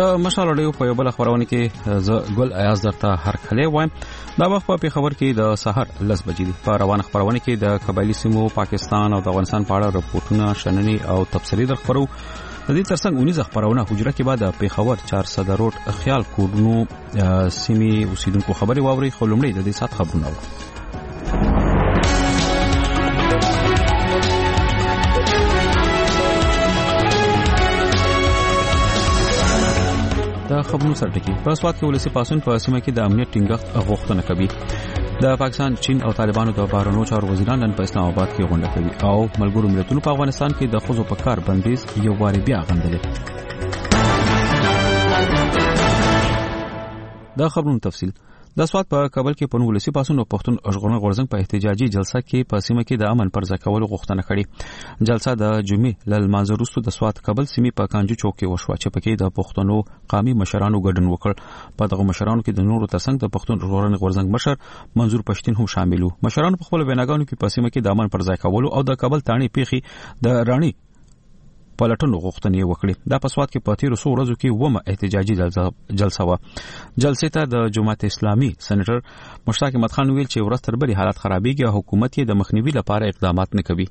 د مشال اړیو په یو بل خبرونه کې ز ګل ایاز درته هر کله وایم. دا وخت په خبر کې د سحر 10 بجې دي. په روان خبرونه کې د قبایلی سیمو پاکستان او د افغانستان په اړه رپورټونه شننې او تفصیلي درخبرو. د دې ترڅنګ 19 خبرونه حجره کې بعد په خبر 400 روډ خیال کورونو سیمې اوسیدونکو خبري واوري. خلومړي د دې سات خبرونه د خبرونو سره ټکی په سواد کې ولسی پاسون په سیمه کې د امنیت ټینګښت غوښتنه کوي. د پاکستان، چین او طالبانو د بهرنیو چارو وزیران نن په اسلام آباد کې غونډه کوي او ملګرو ملتونو په افغانستان کې د خزو په کار بندیز یو واري بیا غندلې. د خبرونو تفصیل د سواد په کابل کې په ولسی پاسون او پښتون اشغورنه غورزنګ په احتجاجي جلسه کې په سیمه کې د امن پر ځای کولو غوښتنه کړې. جلسه د جمعې ل لمانځه وروسته د سواد کابل سیمې په کانجو چوک کې وشوه چې پکې د پښتنو قومي مشرانو ګډون وکړ. په دغه مشرانو کې د نورو ترڅنګ د پښتون اشغورنه غورزنګ مشر منظور پښتين هم شامل وو. مشرانو په خپل ویناګانو کې په سیمه کې د امن پر ځای کولو او د کابل تانی پیخي د رانی پلټونو غوښتنې وکړي. دا په سواد کې په تیر څو ورځو کې ومه احتجاجي جلسه و. جلسې ته د جماعت اسلامي سېنیټر مشتاق احمد خان ویل چې ورځ تر بلې حالت خرابېږي او حکومت یې د مخنیوي لپاره اقدامات نه کوي.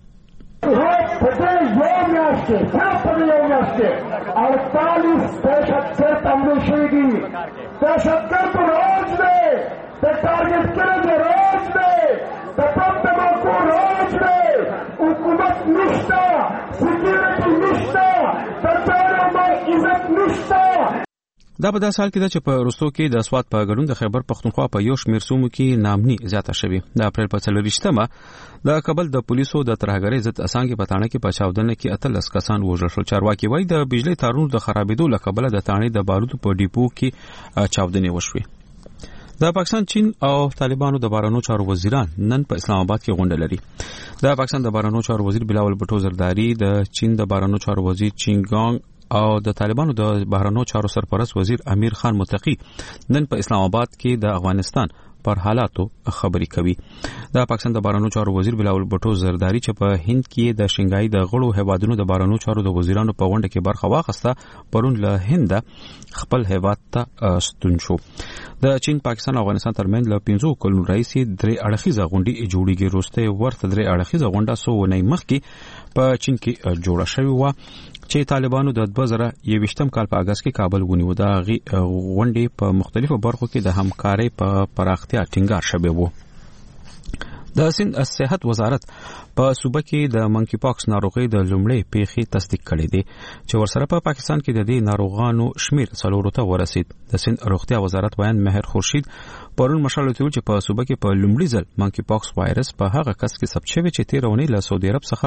دا په داسې حال کې ده چې په روستو کې د سواد په ګډون د خیبر پښتونخوا په یو شمېر سیمو کې نامني زیاته شوې. د اپریل په 24مه د کابل د پولیسو د ترهګرۍ ضد اسانګي په تانه کې په چاودنه کې 13 کسان وژل شول. چارواکي وایي د بجلی تارونو د خرابېدو له کبله د تانه د بارودو په ډیپو کې چاودنې وشوې. د پاکستان، چین او طالبانو د بهرنیو چارو وزیران نن په اسلام آباد کې غونډه لري. د پاکستان د بهرنیو چارو وزیر بلاول بټو زرداری، د چین د بهرنیو چارو وزیر چینګانګ او د طالبانو د بهرنیو چارو سرپرست وزیر امیر خان متقی نن په اسلام آباد کې د افغانستان پر حالاتو خبري کوي. د پاکستان د بهرنیو چارو وزیر بلاول بټو زرداری چې په هند کې د شنګای د غړو هیوادونو د بهرنیو چارو د وزیرانو په غونډه کې برخه واخیسته پرون له هند خپل هیواد ته ستون شو. د چین، پاکستان او افغانستان ترمنځ له 15 کلونو راځي درې اړخیزه غونډه جوړیږي. روسته ورته درې اړخیزه غونډه سو ونې مخکې په چین کې جوړه شوې و چې طالبانو د 2021م کال په اگست کې کابل ونیو. د غونډې په مختلفو برخو کې د همکارۍ په پراختیا ټینګار شوی و. د سند صحت وزارت په صوبه کې د منکی پاکس ناروغي د لومړی پیښې تصدیق کړې دي چې ورسره په پاکستان کې د دې ناروغانو شمیر 4 ته ورسید. د سند روغتیا وزارت بیان مهر خورشید پرون مشال ته چې په صوبه کې په لومړي ځل منکی پاکس وایرس په هغه کس کې ثبت شوی چې 13 ونې له سعودي عرب څخه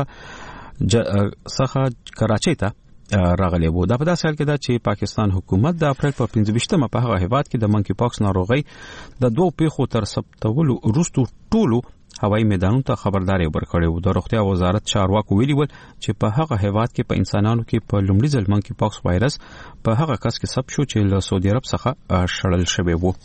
کراچۍ ته راغلی وو. دا په داسې حال کې ده چې پاکستان حکومت د اپریل په 25مه په هغه هیواد کې د منکی پاکس ناروغي د 2 پیښو تر ثبتولو وروسته ټولو هوایي میدانونو ته خبرداري ورکړې و. د روغتیا وزارت چارواکو ویلي ول چې په هغه هیواد کې په انسانانو کې په لومړي ځل منکی پاکس وایرس په هغه کس کې ثبت شو چې له سعودي عرب څخه شړل شوی وو.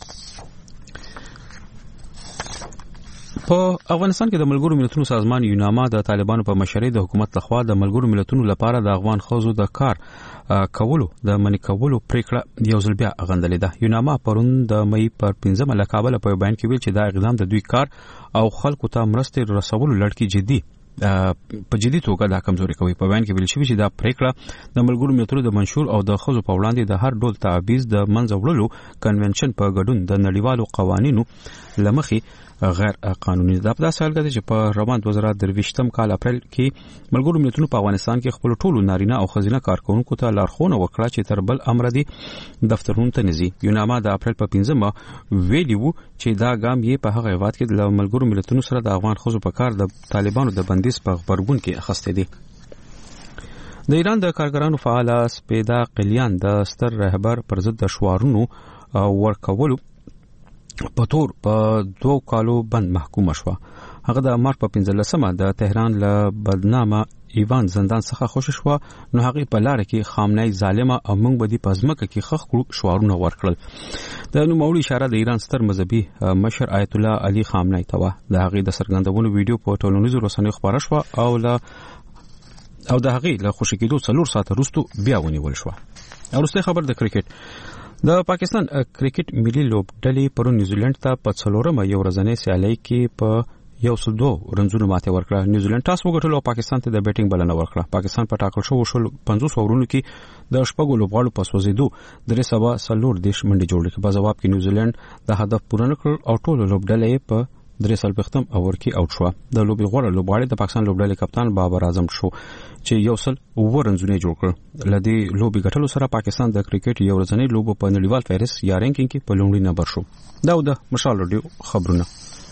په افغانستان کې د ملګرو ملتونو سازمان یوناما د طالبانو په مشرۍ د حکومت لخوا د ملګرو ملتونو لپاره د افغان ښځو د کار کولو د منې کولو پریکړه یو ځل بیا غندلې ده. یوناما پرون د مې پر 15مه له کابل په بیان کې ویل چې دا اقدام د دوی کار او خلکو ته مرستې رسولو لړ کې په جدي توګه دا کمزوري کوي. په بیان کې ویل شوی چې دا پریکړه د ملګرو ملتونو د منشور او د ښځو په وړاندې د هر ډول تعویض د منځه وړلو کنونشن په ګډون د نړیوالو قوانینو لمخې غیر قانوني ده. په داسې حال کې چې په روان 2023م کال اپریل کې ملګرو ملتونو په افغانستان کې خپل ټولو نارینه او ښځینه کارکونکو ته لارښوونه وکړه چې تر بل امر دي دفترونو ته نزي. یوناما د اپریل په 15مه ویلي وو چې دا ګام یې په هغه هیواد کې د ملګرو ملتونو سره د افغان ښځو په کار د طالبانو د بندیز په غبرګون کې اخیسته دي. د ایران د کارګرانو فعال سپیدا قلیان د ستر رهبر پر ضد د شعارونو ورکولو په تور په 2 کالو بند محکوم شو. هغه د مارچ په 15مه د تهران له بدنامه ایوان زندان څخه خوشی شو. نو هغه په لار کې خامنه‌ای ظالمه او موږ به د پزمکه کې خخ شعارونه ورکړل. د نوموړي اشاره د ایران ستر مذهبي مشر آیت الله علي خامنه‌ای ته و. د هغه د سرګندونو ویډیو په ټولنیزو رسنیو خبره شو او له او د هغې له خوشی کېدو 4 ساعته وروسته بیا ونیول شو. وروسته خبر د کرکټ د پاکستان کرکټ ملي لوبډلې پرون نیوزیلند ته په 4مه یو ورځنۍ سیالي کې په 102 رنزونو ماته ورکړه. نیوزیلند ټاس وګټلو او پاکستان ته د بیټینګ بلنه ورکړه. پاکستان په ټاکل شو 50 اورونو کې د شپږو لوبغاړو په سوځېدو 340 منډې جوړې کړې. په جواب کې نیوزیلند د هدف پوره نکړ او ټول لوبډلې په 3 اور کې اوټ شو. د لوبي غوړه لوبغاړي د پاکستان لوبډلې کپتان بابر اعظم شو چې 100 رنزونه جوړ کړ. لدی لوبي ګټلو سره پاکستان د کرکټ یو ورځنی لوب په نړیوال فهرست یا رینکینګ کې په لومړي نمبر شو. دا د مشال رادیو خبرونه.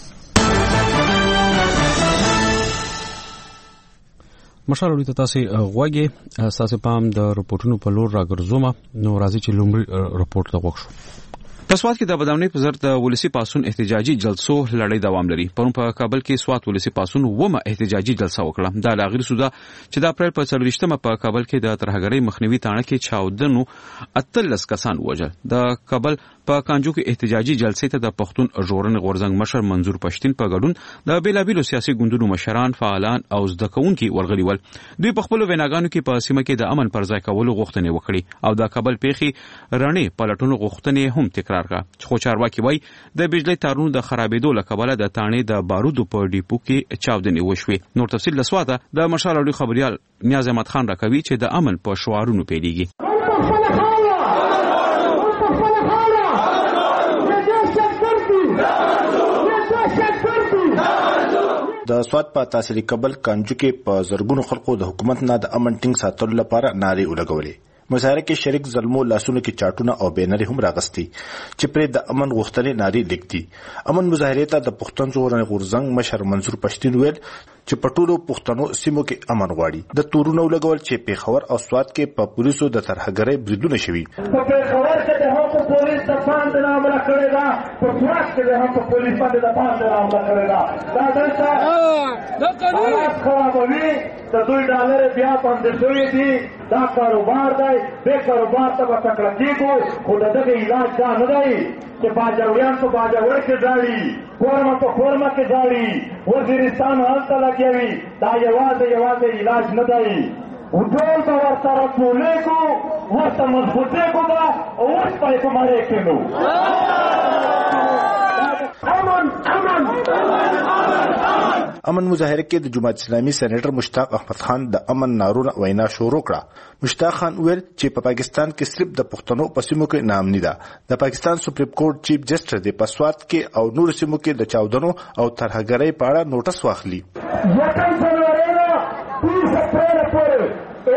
مشال رادیو ته تاسو غوږی اساس پام د رپورټونو په لور راګرځوم. نو راځي چې لومړی رپورټ ته وښو. په سوات کې د بدامنۍ په زر د ولسی پاسون احتجاجي جلسو لړۍ دوام لري. پرون په کابل کې سوات ولسی پاسون ومه احتجاجي جلسه وکړه. دا لاغیر سودا چې د اپریل په 24مه په کابل کې د ترهګرۍ مخنیوي تاڼه کې چاودنو 18 کسان وژل. د کابل په کانجو کې احتجاجي جلسې ته د پښتون ژغورنې غورځنګ مشر منظور پښتين په ګډون د بیلابیلو سیاسي ګوندونو مشران، فعالان او زدهکونکي ورغلي ول. دوی په خپل ویناګانو کې په سیمه کې د امن پر ځای کولو غوښتنې وکړي او د کابل پیخي رڼې پلټونو غوښتنې هم تکرار کړه. خو چارواکي وایي د بجلی تارونو د خرابېدو لکبله د تانې د بارودو په ډیپو کې چاودنې وشوي. نور تفصیل لسواته د مشال اړوي خبريال نیاز احمد خان راکوي چې د امن په شعارونو پیلېږي. د سوات په تحصیلي کابل کانجو کې په زرګونو خلکو د حکومت نه د امن ټینګ ساتلو لپاره نارې ولګولې. مظاهره کې شریک ظلمو لاسونو کې چاټونه او بینرې هم راغستي چې پر د امن غوښتنې نارې لیکدي. امن مظاهره ته د پښتون ژغورنې غورځنګ مشر منظور پښتين ویل چې په ټولو پښتنو سیمو کې امن غواړي. د تورونو لګول چې پیښور او سوات کې په پولیسو د ترهګرۍ بریدونه شوي. په پیښور کې د هم پولیس د باندې عمل کړی دا، په سوات کې د هم پولیس باندې د باندې عمل کړی دا. دا دلته د خرابوي د دوی ډالر بیا باندې شوی دي. دا کاروبار دی، به کاروبار ته وکړه کېږي خو دغه علاج دا نه دی چې باجوړیان په باجوړ کې ځاړي، کورما په کورما کې ځاړي، وزیرستان هلته لګوي. دا یوازې علاج نه دی. ټول به ورسره ټولېږو، ورته مضبوطېږو به او اوس به یې په مړې کېنو. امن مظاهره کې د جماعت اسلامي سېنیټر مشتاق احمد خان د امن نارونه وینا شروع کړه. مشتاق خان ویل چې په پاکستان کې صرف د پښتنو په سیمو کې نامني ده. د پاکستان سپریم کورټ چیف جسټس د پسوات کې او نور سیمو کې د چاودنو او ترهګرۍ په اړه نوټس واخلي. 30 اپریل پورې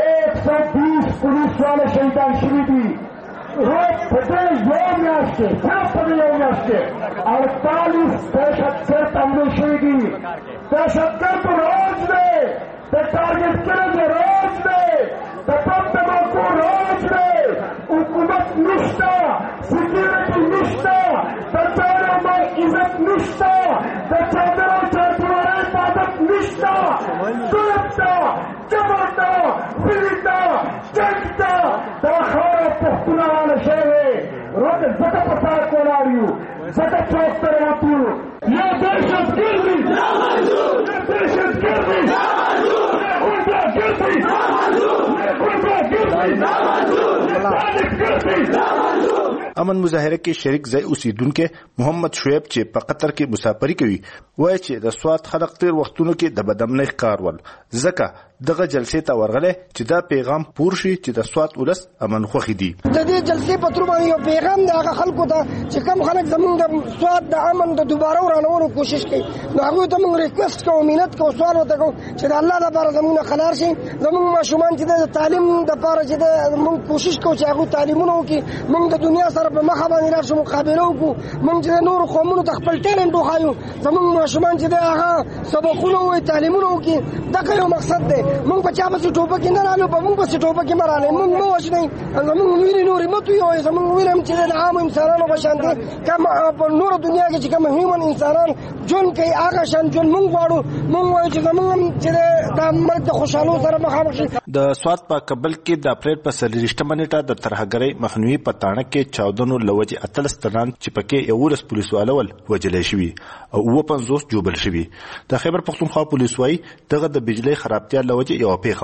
120 پولیس والے شهیدان شوي دي. روز په دې یو میاشت کې صرف په یو میاشت کې 48 دهشتګرد حملې شوي دي. دهشتګرد روز دی، د ټارګټ کړنې روز دی، د بم دماکو روز دی. حکومت نشته، سکیورټي نشته، د چارو ما عزت نشته، د چادر او چارچوبۍ عبادت نشته. ظلم ته، جبر ته، فلي ته، جنګ ته دا خاوره پښتونواله شوې. روز ځکه په سړک ولاړ یو، ځکه چوک ته راوتو یو. یا دهشتګرد وي، یا دهشتګرد وي، یا غونډهګرد وي، یا غونډهګرد وي، یا غونډهګرد وي. امن مظاهره کې شریک ځای اوسیدونکو محمد شعیب چې په قطر کې مسافري کوي وایي چې د سوات خلک تیر وختونو کې د بدامنۍ ښکار ول، ځکه دغه جلسې ته ورغله چې دا پیغام پور شي چې د سوات ولس امن خوښي دي. د دې جلسې په تر باندې یو پیغام د هغه خلکو ته چې کوم خلک زمونږ د سوات د امن د دوباره ورانولو کوشش کوي، نو هغه ته موږ ریکوست کوو، مینت کوو، سوال وته کوو چې د الله لپاره زمونږ خلاص شي. زمونږ ماشومان چې د تعلیم لپاره چې موږ کوشش کوو چې هغه تعلیمونه وکړي، موږ د دنیا سره په مخه باندې راشو، مقابله وکړو، موږ چې نور قومونو ته خپل ټیلنټ وښایو، زمونږ ماشومان چې هغه سبقونه وایي، تعلیمونه وکړي. دا یو مقصد دی. موږ په چا پسې ټوپه کې نه رالو، په موږ پسې ټوپه کې مه رالئ، موږ مه وژنئ، زموږ وینې نورې مه تویوئ. زموږ وینې هم چې د عامو انسانانو په شان دي، کوم په نوره دنیا کې چې کوم هیومن انسانان ژوند کوي هغه شان ژوند موږ غواړو. موږ وایو چې زموږ هم چې د مرګ د خوشحالو سره مخامخ شي. د سوات په کابل کې د اپریل په 24مه نیټه د ترهګرۍ مخنیوي په تاڼه کې چاودنو له وجې 18 تنان چې پکې 11 پولیس والول وژل شوي او 50 جوبل شوي. د خیبر پښتونخوا پولیس وايي دغه د بجلی خرابتیا له وجې یو پیښه وه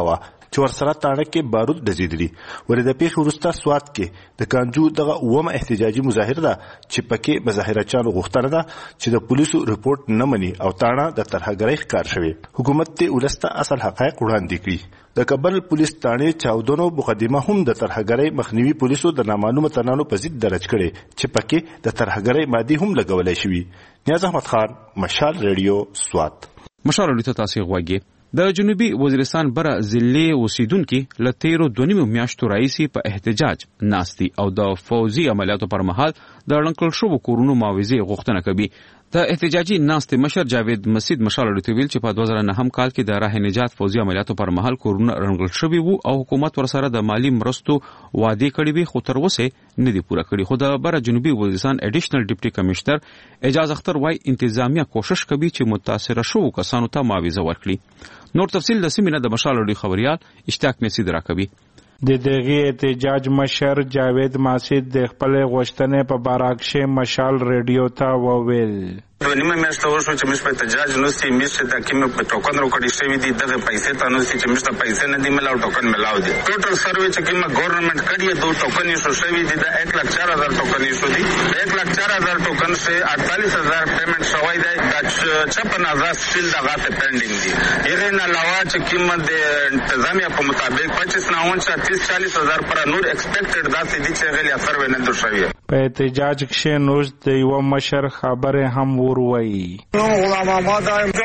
چې ورسره تاڼه کې بارود ډزیدلي. ولې د پیښې وروسته سوات کې د کانجو دغه اومه احتجاجي مظاهره ده چې پکې مظاهرچیانو غوښتنه ده چې د پولیسو رپورټ نه مني او تاڼه د ترهګرۍ ښکار شوی. حکومت ته ولسته اصل حقایق وړاندې کړي. د کابل پولیس تاڼې چاودنو مقدمه هم د ترهګرۍ مخنیوي پولیسو د نامعلومه ترانو په ضد درج کړي چې پکې د ترهګرۍ مادي هم لګولای شوی. نیاز احمد خان، مشال ریډیو، سوات. مشال ریډیو ته تاسو غواګي. د جنوبي وزیرستان بره ضلع اوسیدونکو ل 13 میاشتو راځي په احتجاج ناستي او د فوزي عملیاتو پر مهال د لنکل شو کورونو معاوضه غوښتنه کوي. د احتجاجي ناستي مشر جاوید مسید مشال ریډیو چې په 2009 کال کې د راه نجات فوزي عملیاتو پر مهال کورونه رنګل شوی وو او حکومت ورسره د مالی مرستو وعده کړی وي خو تر اوسه نه دی پوره کړی. خو د بره جنوبي وزیرستان اډیشنل ډیپټي کمشنر اعجاز اختر وايي انتظامیه کوشش کوي چې متاثر شو کسانو ته معاوضه ورکړي. نور تفصیل د سیمینه د مشال ریډیو خبريال اشتاق مسید راکوي. د دغه احتجاج مشر جاوید ماسید د خپل غوښتنې په بارکشه مشال ریډیو ته وویل. نیمه میاشته وشو چې موږ په احتجاج نوستي میشه د کیمه په ټوکن وروکړی شوی دي دغه پیسې ته نوستي چې موږ ته پیسې نه دی ملاو ټوکن ملاو دي. ټوټل سروې چې کیمه ګورنمنت کړی دو ټوکن یې شوی دي د 1,04,000 ټوکن یې شو دي. 1,04,000 ټوکن سے 48,000 پیمنٹ شوی دی د 56,000 سټیل دغه ته پینډینګ دي. یغه نه علاوه چې کیمه د انتظامیه په مطابق 25,40,000 پر نور ایکسپیکټډ داسې دي چې غلی اثر ونه د شوی. په احتجاج کې نوز د یو مشر خبره هم وروي. غلام آباد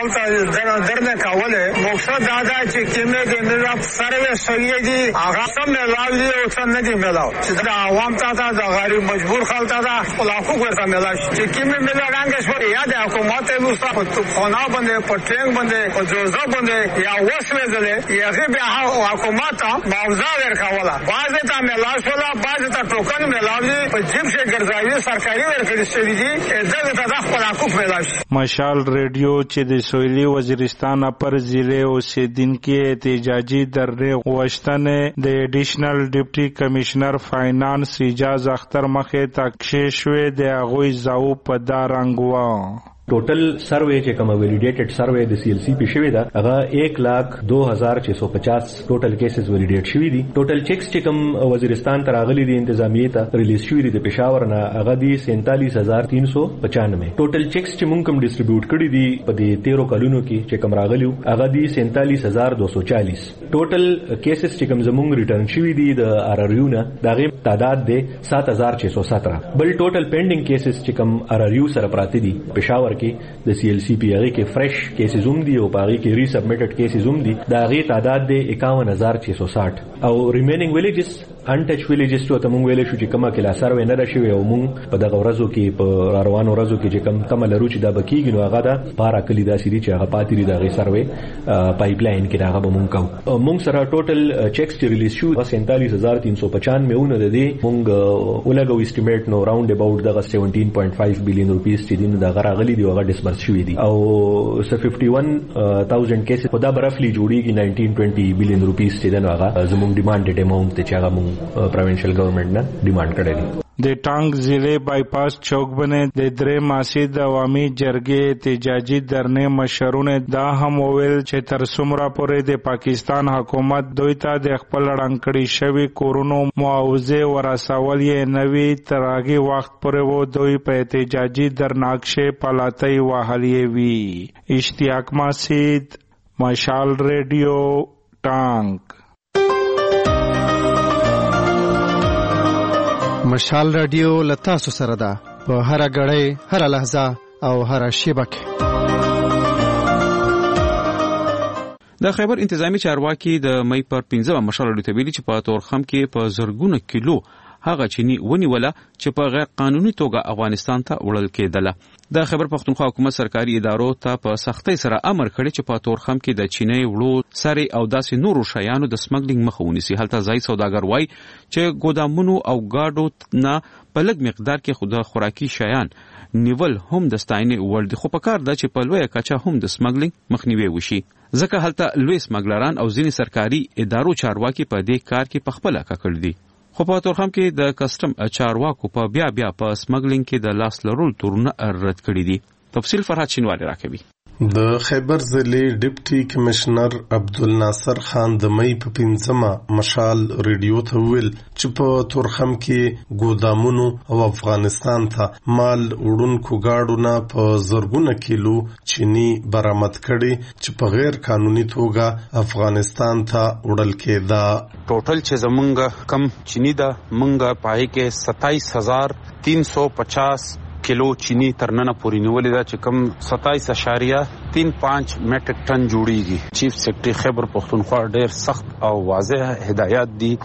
دلته درنه کوله مقصد دا ده چې کیمه د ملت سره شوی دي هغه سم ملاوي او څنګه نه دي ملاوي چې د عوام ته د غریب مجبور خلک ته خلاصو ورته ملاوي چې کیمه ملت رنګ شو یا د حکومت له څخه په خنا باندې په ټرینګ باندې په جوزه باندې یا وسوځل یغه به حکومت معاوضه ورکوله بعض ته ملاوي ولا بعض ته ټوکن ملاوي په جيب شه ګرځاوي سرکاري ورکړي شوی دي دغه ته د خلاصو ملاوي. مشال ریډیو چې د سویلي وزیرستان پر ضلع اوسیدونکو احتجاجي درنه غوښتنه د اډیشنل ډیپټي کمشنر فاینانس اعجاز اختر مخه تکشې شوې د هغوی زاو په دارنګوا. ټوټل سروې چې کوم ویلیډیټډ سروې د CLC په شوی دا هغه 1,02,650 ټوټل کیسز ویلیډیټ شوی دي. ټوټل چیکس چې کوم وزیرستان ته راغلي دي انتظامیه ته ریلیز شوی دي د پېښور نه هغه دي 47,395. ټوټل چیکس چې مونږ کوم ډیسټریبیوټ کړی دي په دې 13 کلونو کې چې کوم راغلیو هغه دي 47,240. ټوټل کیسز چې کوم زمونږ ریټرن شوی دي د RRU نه دغه تعداد دی 7,617. بل ټوټل پینډینګ کیسز چې کوم RRU سره پراته دي پېښور کې د CLC پی هغه کې فرش کیسز هم دي او هغه کې ری سبمیټډ کیسز هم دي دا غي تعداد دی 51,660. او ریمینینګ ویلیجز انټچ ویلیجز ته موږ ویل شو چې کومه کې لا سروې نه راشي او موږ په دغه ورځو کې په روانو ورځو کې چې کوم لرو چې دا بکیږي نو هغه دا بارا کلی دا سړي چې هغه پاتې دي دغه سروې پایپ لاین کې هغه به موږ کوو. موږ سره ټوټل چیکس چې ریلیز شو 47,395 ونه د دې موږ ولګو اسټیمیټ نو راوند اباوت دغه 17.5 بلین روپیس چې دین دغه راغلي دی هغه ډیسبرس شوی دي او 51,000 کیسز په دا برفلی جوړیږي 19-20 بلین روپیس چې دغه هغه زموږ ډیمانډډ اماونت چې هغه موږ پروینشل گورنمنٹ نه ډیمانډ کړی دی. د ټانګ ضلع بایپاس چوک باندې د درې ماسي د عوامي جرګې احتجاجي درنه مشرونه دا هم وویل چې تر څومره پورې د پاکستان حکومت دوی ته د خپل رنګړی شوی کورونو معاوضه ورسول یې نوي ترغي وخت پورې وو دوی په احتجاجي درناکشه پلاتای وهلې وی. اشتیاق ماسید، مشال ریډیو، ټانګ. مشال رادیو لتاسو سره ده په هر غړې هر لحظه او هر شیبه کې. د خیبر انتظامی چارواکي د مې پر 15 مشال رادیو ته ویلي چې په تورخم کې په زرګونه کیلو هغه چینی ونیوله چې په غیر قانوني توګه افغانستان ته وړل کېدله. د خیبر پښتونخوا حکومت سرکاري ادارو ته په سختۍ سره امر کړی چې په تورخم کې د چینی وړو ساري او داسې نورو شیانو د سمګلینګ مخه ونیسي. هلته ځای سوداګر وایي چې ګودامونو او گاډو نه په لږ مقدار کې خود خوراکي شیان نیول هم د ستاینې وړ دي، خو په کار ده چې په لویه کچه هم د سمګلینګ مخنیوي وشي. ځکه هلته لوی سمګلران او ځینې سرکاري ادارو چارواکي په دې کار کې په خپله ککړ دي. خو په تورخم کې د کسټم چارواکو په بیا په سمګلینګ کې د لاس لرول تورونه رد کړی دي. تفصیل فرحت شینواری راکوي. د خیبر ضلع ډیپټي کمشنر عبدالناصر خان د مې په 5مه مشال ریډیو ته ویل چې په تورخم کې ګودامونو او افغانستان ته مال وړونکو گاډو نه په زرګونه کیلو چینی برآمد کړي چې په غیر قانوني توګه افغانستان ته وړل کېده. ټوټل چې زمونږ کم چینی دا مونږ پای کې 27350 کیلو چینی ترننه پوری نیولې ده چې کم 27.35 میټریک ټن جوړیږي. چیف سیکرټری خیبر پختونخوا ډېر سخت او واضح هدایت دي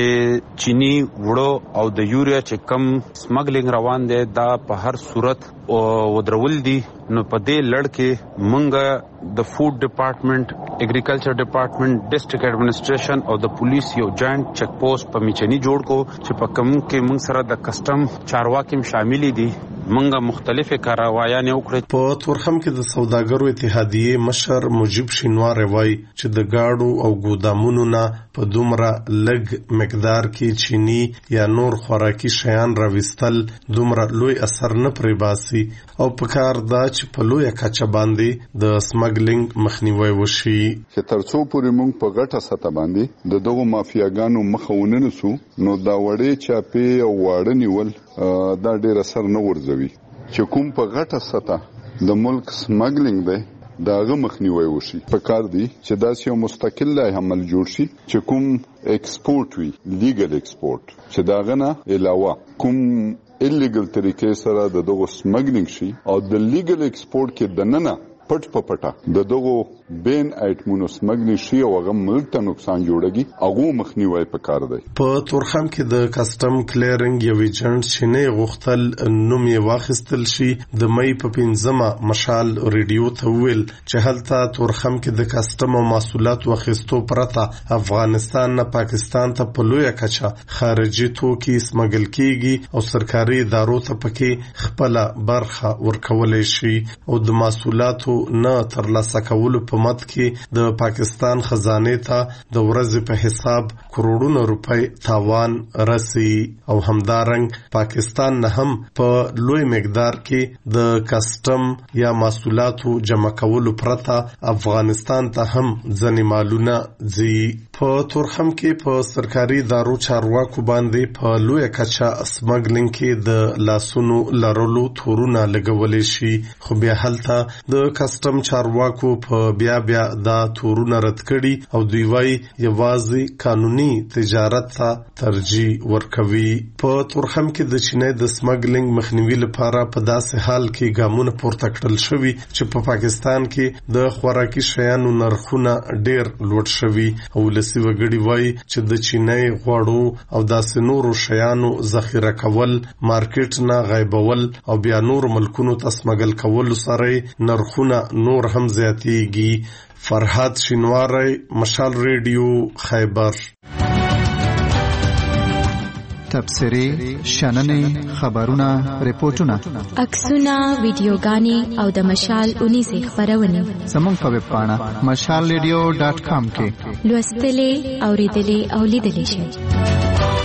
چې چینی وړو او د یوریا چې کم سمګلینګ روان دي دا په هر صورت ودرول دي. نو په دې لړ کې مونږ د فود ډپارټمنټ، اګریکلچر ډپارټمنټ، ډیسټریکټ ایڈمنسټریشن او د پولیس یو جاینټ چیک پوسټ په میچنی جوړ کو چې په کوم کې مونږ سره د کسٹم چارواکي شامل دي. مونږه مختلفه کاروایانه وکړه. په تورخم کې د سوداګرو اتحادیې مشر مجيب شینوار وایي چې د گاډو او ګودامونو نه په دومره لږ مقدار کې چینی یا نور خوراکي شیان راوستل دومره لوی اثر نه پرې باسي او په کار دا چې په لوی کچه باندې د سمګلینګ مخنیوي وشي. چې ترڅو پورې مونږ په غټه سطح باندې د دغو مافیاګانو مخاونه نسو نو دا وړې چاپی او واړه نیول دا ډېر اثر نه ورځوي. چې کوم په غټه سطح د ملک سمګلینګ دی داغه مخنیوي وشي. په کار دی چې دا یو مستقل عمل جوړ شي چې کوم ایکسپورټ وي، لیګل ایکسپورټ، چې داغه نه علاوه کوم الیګل طریقې سره د دغه سمګلینګ شي او د لیګل ایکسپورټ کې دننه پټ په پټه د دغه بین ایټمونو سمګلینګ شي او هغه ملک ته نقصان جوړږي هغه مخنیوي په کار دی. په تورخم کې د کسٹم کلیرینګ یو ایجنټ چې نه غوښتل نوم یې واخیستل شي د مې په 5مه مشال ریډیو ته ویل چې هلته تورخم کې د کسٹم او محصولات واخیستو پرته افغانستان نه پاکستان ته په لوی کچه خارجي توکي سمګل کیږي او سرکاري ادارو ته پکې خپل برخه ورکولای شي او د محصولاتو نه ترلاسه کولو په مد کې د پاکستان خزانه ته د ورځې په حساب کروڑونو روپۍ تاوان رسي او همدارنګ پاکستان نه هم په لوی مقدار کې د کسٹم یا محصولاتو جمع کولو پرته افغانستان ته هم ځنې مالونه ځي. په تورخم کې په سرکاري ادارو چارواکو باندې په لوی کچه سمګلینګ کې د لاسونو لرلو تورونه لګولې شي خو بیا هلته د کسٹم چارواکو په بیا دا تورونه رد کړي او دوی وايي یوازې قانوني تجارت ته ترجیح ورکوي. په تورخم کې د چینی د سمګلینګ مخنیوي لپاره په داسې حال کې ګامونه پورته کړل شوي چې په پاکستان کې د خوراکي شیانو نرخونه ډېر لوړ شوي او ولسي وګړي وايي چې د چینی غوړو او داسې نورو شیانو ذخیره کول، مارکیټ نه غایبول او بیا نور ملکونو ته سمګل کول سره نرخونه نور هم زیاتېږي. فرهاد شینواری، مشال ریډیو، خیبر. تبصرې، شننې، خبرونه، ریپورتونه، عکسونه، ویډیوګانې او د مشال 19 خبرونه زموږ په ویب پاڼه mashalradio.com کې لوستلې، اوریدلې او لیدلې شئ.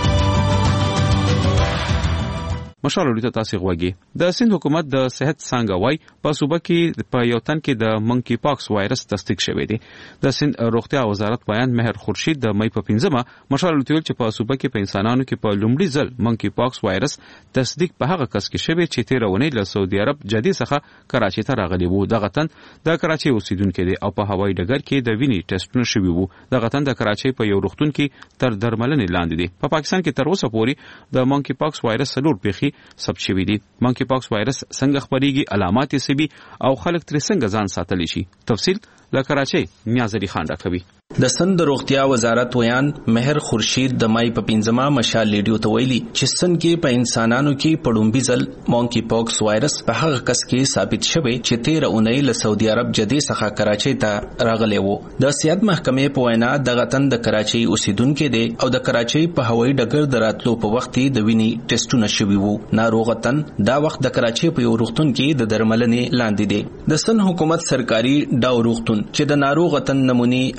مشال ورته تاسو غوږی. د سند حکومت د صحت څنګه وای په صوبه کې په یو تن کې د منکی پاکس وایرس تصدیق شوی دی. د سند روغتیا وزارت بیان مهر خورشید د مې په 5مه مشال ورته چې په صوبه کې په انسانانو کې په لومړي ځل منکی پاکس وایرس تصدیق په هغه کس کې شوی چې 13 ونې له سعودي عرب جدي څخه کراچي ته راغلی وو. دغه تن د کراچي اوسیدونکو دی او په هوایي ډګر کې د ویني ټیسټونه شوی وو. دغه تن د کراچي په یو روغتون کې تر درملنې لاندې دی. په پاکستان کې تر اوسه پورې د منکی پاکس وایرس سلور پیخي سب شوی دی. منکی پاکس وایرس څنګه خپریږي، علامات یې څه دي او خلک ترې څنګه ځان ساتلی شي؟ تفصیل له کراچۍ نیاز علي خان راکوي. د سند روغتیا وزارت ویان مهر خورشید د مای په 5مه مشال ریډیو ته ویلي چې سند کې په انسانانو کې پړومبي ځل مونکی پاکس وایرس په هغه کس کې ثابت شوی چې 13 اونۍ له سعودي عرب جدي څخه کراچۍ ته راغلی وو. د صحت محکمې په وینا دغه تن د کراچۍ اوسیدونکو دی او د کراچۍ په هوایي ډګر دراتلو په وخت د ویني ټیسټونه شوي وو. ناروغ تن دا وخت د کراچۍ په یو روغتون کې د درملنې لاندې دی. د سند حکومت سرکاري ډاو روغتون چې د ناروغ تن نمونې اخیستي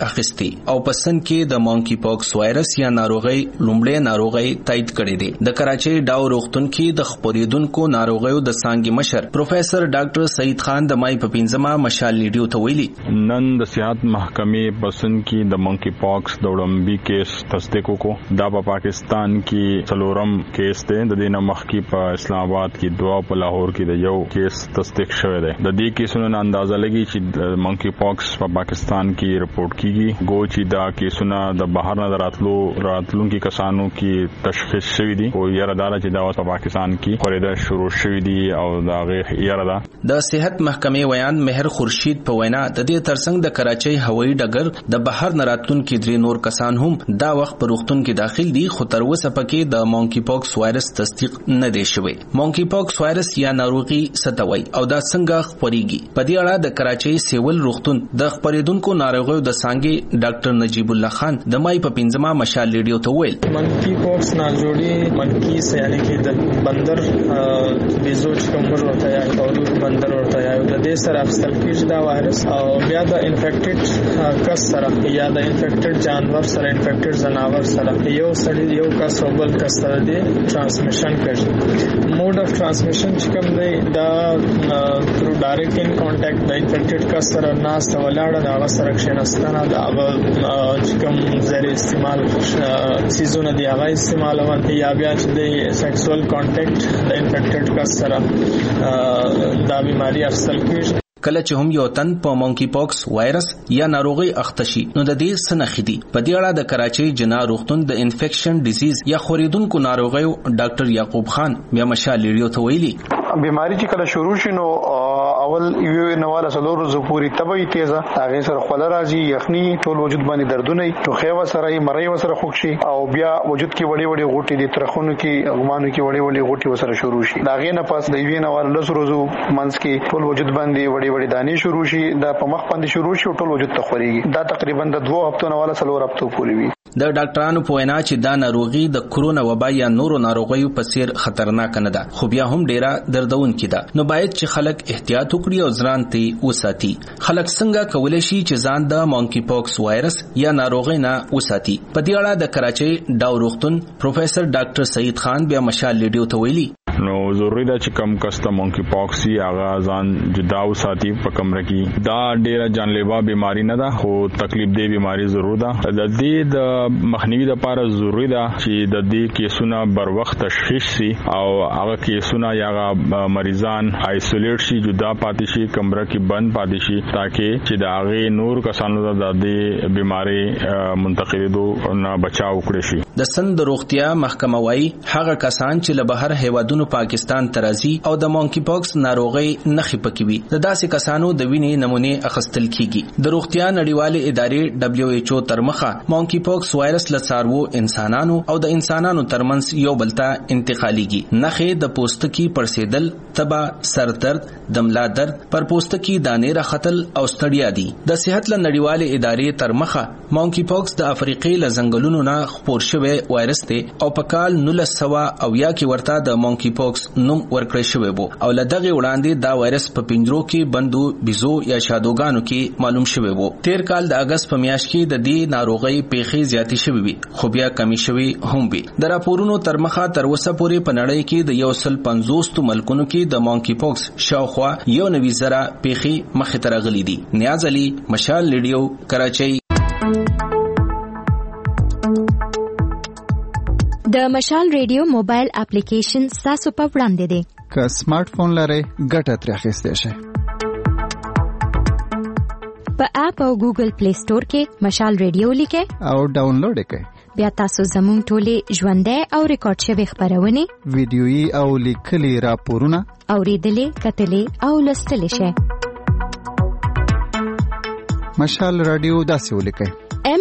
دي او پسند کې د مونکی پاکس وایرس یا ناروغي لومړی ناروغي تایید کړي دي. د کراچۍ ډاو روغتون کې د خبرېدونکو ناروغیو د څانګې مشر پروفیسر ډاکټر سعید خان د مای په 15 مشال لیډیو ته ویلي نن د صحت محکمې پسند کې د مونکی پاکس د وړمبي کیس تصدیق وکړو. دا په پاکستان کې څلورم کیس دی. د دې نه مخکې په اسلام آباد کې دوا په لاهور کې د یو کیس تصدیق شوی دی. د دې کیسونو اندازه لګي چې مونکی پاکس په پاکستان کې رپورټ کیږي. ګو چې دا کیسونه د بهر نه راتلونکو کسانو کې تشخیص شوی دي او یاره دا چې دا په پاکستان کې خورېدا شروع شوی دي او دا غیر یاره دا د صحت محکمې ویان مهر خورشید په وینا د دې ترڅنګ د کراچۍ هوایي ډګر د بهر نه راتلونکو درې نور کسان هم دا وخت په روغتون کې داخل دي خو تر اوسه پکې د مونکی پاکس وایرس تصدیق نه دی شوی. مونکی پاکس وایرس یا ناروغي ستوي او دا څنګه خپريږي په دې اړه د کراچۍ سیول روغتون د خبرېدونکو ناروغیو د څانګې ډاکټر نجیب الله خان د مای په 15 مشال لیډیو ته ویل مونکی پاکس ناجوړي منکی سے یعنی کې د بندر بیزو چکمبر ورته یا اورور بندر ورته یا د دې سره اخستل کېږي دا وایرس او بیا د انفیکټډ کس سره یا د انفیکټډ جانور سره انفیکټډ زناور سره یو سړی یو کس او بل کس سره دی ټرانسمیشن کوي. موډ اف ټرانسمیشن چې کوم دی دا تھرو ډایرکټ ان کانټیکټ د انفیکټډ کس سره ناس ته ولاړه دا سره کښیناستنه دا چې کوم زری استعمال سيزونه دی هغه استعمالول یا بیا چې د سیکسوال کانټیکټ د انفیکټډ کس سره دا بیماری اخیستل کېږي. کله چې هم یو تن په مونکی پاکس وایرس یا ناروغي اخته شي نو د دې سنخې دي. په دې اړه د کراچۍ جنا روغتون د انفیکشن ډیزیز یا خورېدونکو ناروغیو ډاکټر یعقوب خان بیا مشال لیډیو ته ویلي بیماری چې کله شروع شي نو اول یو نواله سلور زپوري تبي تیزه هغه سره خلل راځي یخني ټول وجود باندې دردونه ټوخه وسره مړی وسره خوښي او بیا وجود کې وړي وړي غوټي دي ترخونو کې اغمانو کې وړي وړي غوټي وسره شروع شي. داغه نه پاس د یوې نواله لس روزو منځ کې ټول وجود باندې وړي وړي دانې شروع شي. دا په مخ باندې شروع شي ټول وجود ته خوريږي. دا تقریبا د 2 هفتو نواله سلور هفتو پورې وي. د ډاکټرانو په وینا چې دا ناروغي د کرونا وبا یا نورو ناروغیو په څیر خطرناک نه ده خو بیا هم ډیره دردونکې ده. نو باید چې خلک احتیاط وکړي او ځان ته وساتي. خلک څنګه کولای شي چې ځان د مونکی پاکس وایرس یا ناروغي نه وساتي؟ په دې اړه د کراچۍ ډاو روغتون پروفیسر ډاکټر سعید خان بیا مشال لیډیو ته ویلي نو ضروری ده چې کم کسته مونکی پاکس یا ځان جدا وساتي په کمره کې. دا ډیره جانلیوا بیماری نه ده خو تکلیف دی بیماری ضرور ده. د دې د مخنیوي لپاره ضروری ده چې د دې کیسونه بر وخت تشخیص شي او هغه کیسونه یا مریضان آیسولیټ شي جدا پاتې شي کمره کې بند پاتې شي ترڅو چې د هغه نور کسانو د دې بیماری منتقلیدو نه بچاو وکړي شي. د سند روغتیا محکمه وايي هغه کسان چې له بهر هیوادونو پاکستان ترازی او د مونکی پاکس ناروغي نخې پکې وي د داسې کسانو د وینې نمونه اخیستل کیږي. د روغتیا نړیوالې ادارې WHO تر مخه مونکی پاکس وایرس له څاروو انسانانو او د انسانانو ترمنځ یو بل ته انتقالېږي. نخې د پوستکي پړسېدل، تبه، سر درد، دملا درد، پر پوستکي دانې راختل او ستړیا دي. د صحت له نړیوالې ادارې تر مخه مونکی پاکس د افریقې له ځنګلونو نه خپور شوی وایرس دی او په کال 1900 کې ورته د مونکی پاکس نوم ورکړی شوی وو او لدغه وړاندې دا وایرس په پنجرو کې بندو بيزو یا شادوګانو کې معلوم شوی وو. تیر کال د اگست په میاشت کې د دې ناروغي پیښې زیاتې شوې وي خو بیا کمی شوی هم وي. د راپورونو تر مخه تر اوسه پورې په نړۍ کې د 150 ملکونو کې د مونکی پاکس شاوخوا 1,000 پیښې مخې ته راغلي دي. نیاز علي، مشال لیډیو، کراچۍ. د مشال ریډیو موبایل اپلیکیشن تاسو په وړاندې دی. که سمارټ فون لرئ ګټه ترې اخیستی شئ. په اپ او ګوګل پلی سٹور کې مشال ریډیو لیکئ او ډاونلوډ کړئ. بیا تاسو زموږ ټولې ژوندۍ او ریکارډ شوي خبرونه ویډیويي او لیکلي راپورونه اوریدلې، کتلې او لوستلې شئ. مشال رادیو داسې ولیکئ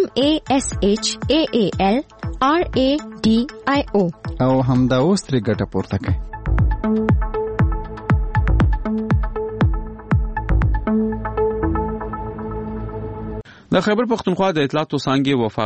MASHAALRADIO او همدا اوس ترې ګټه پورته کړئ. د خیبر پختونخوا د اطلاعاتو څانګې وفاقي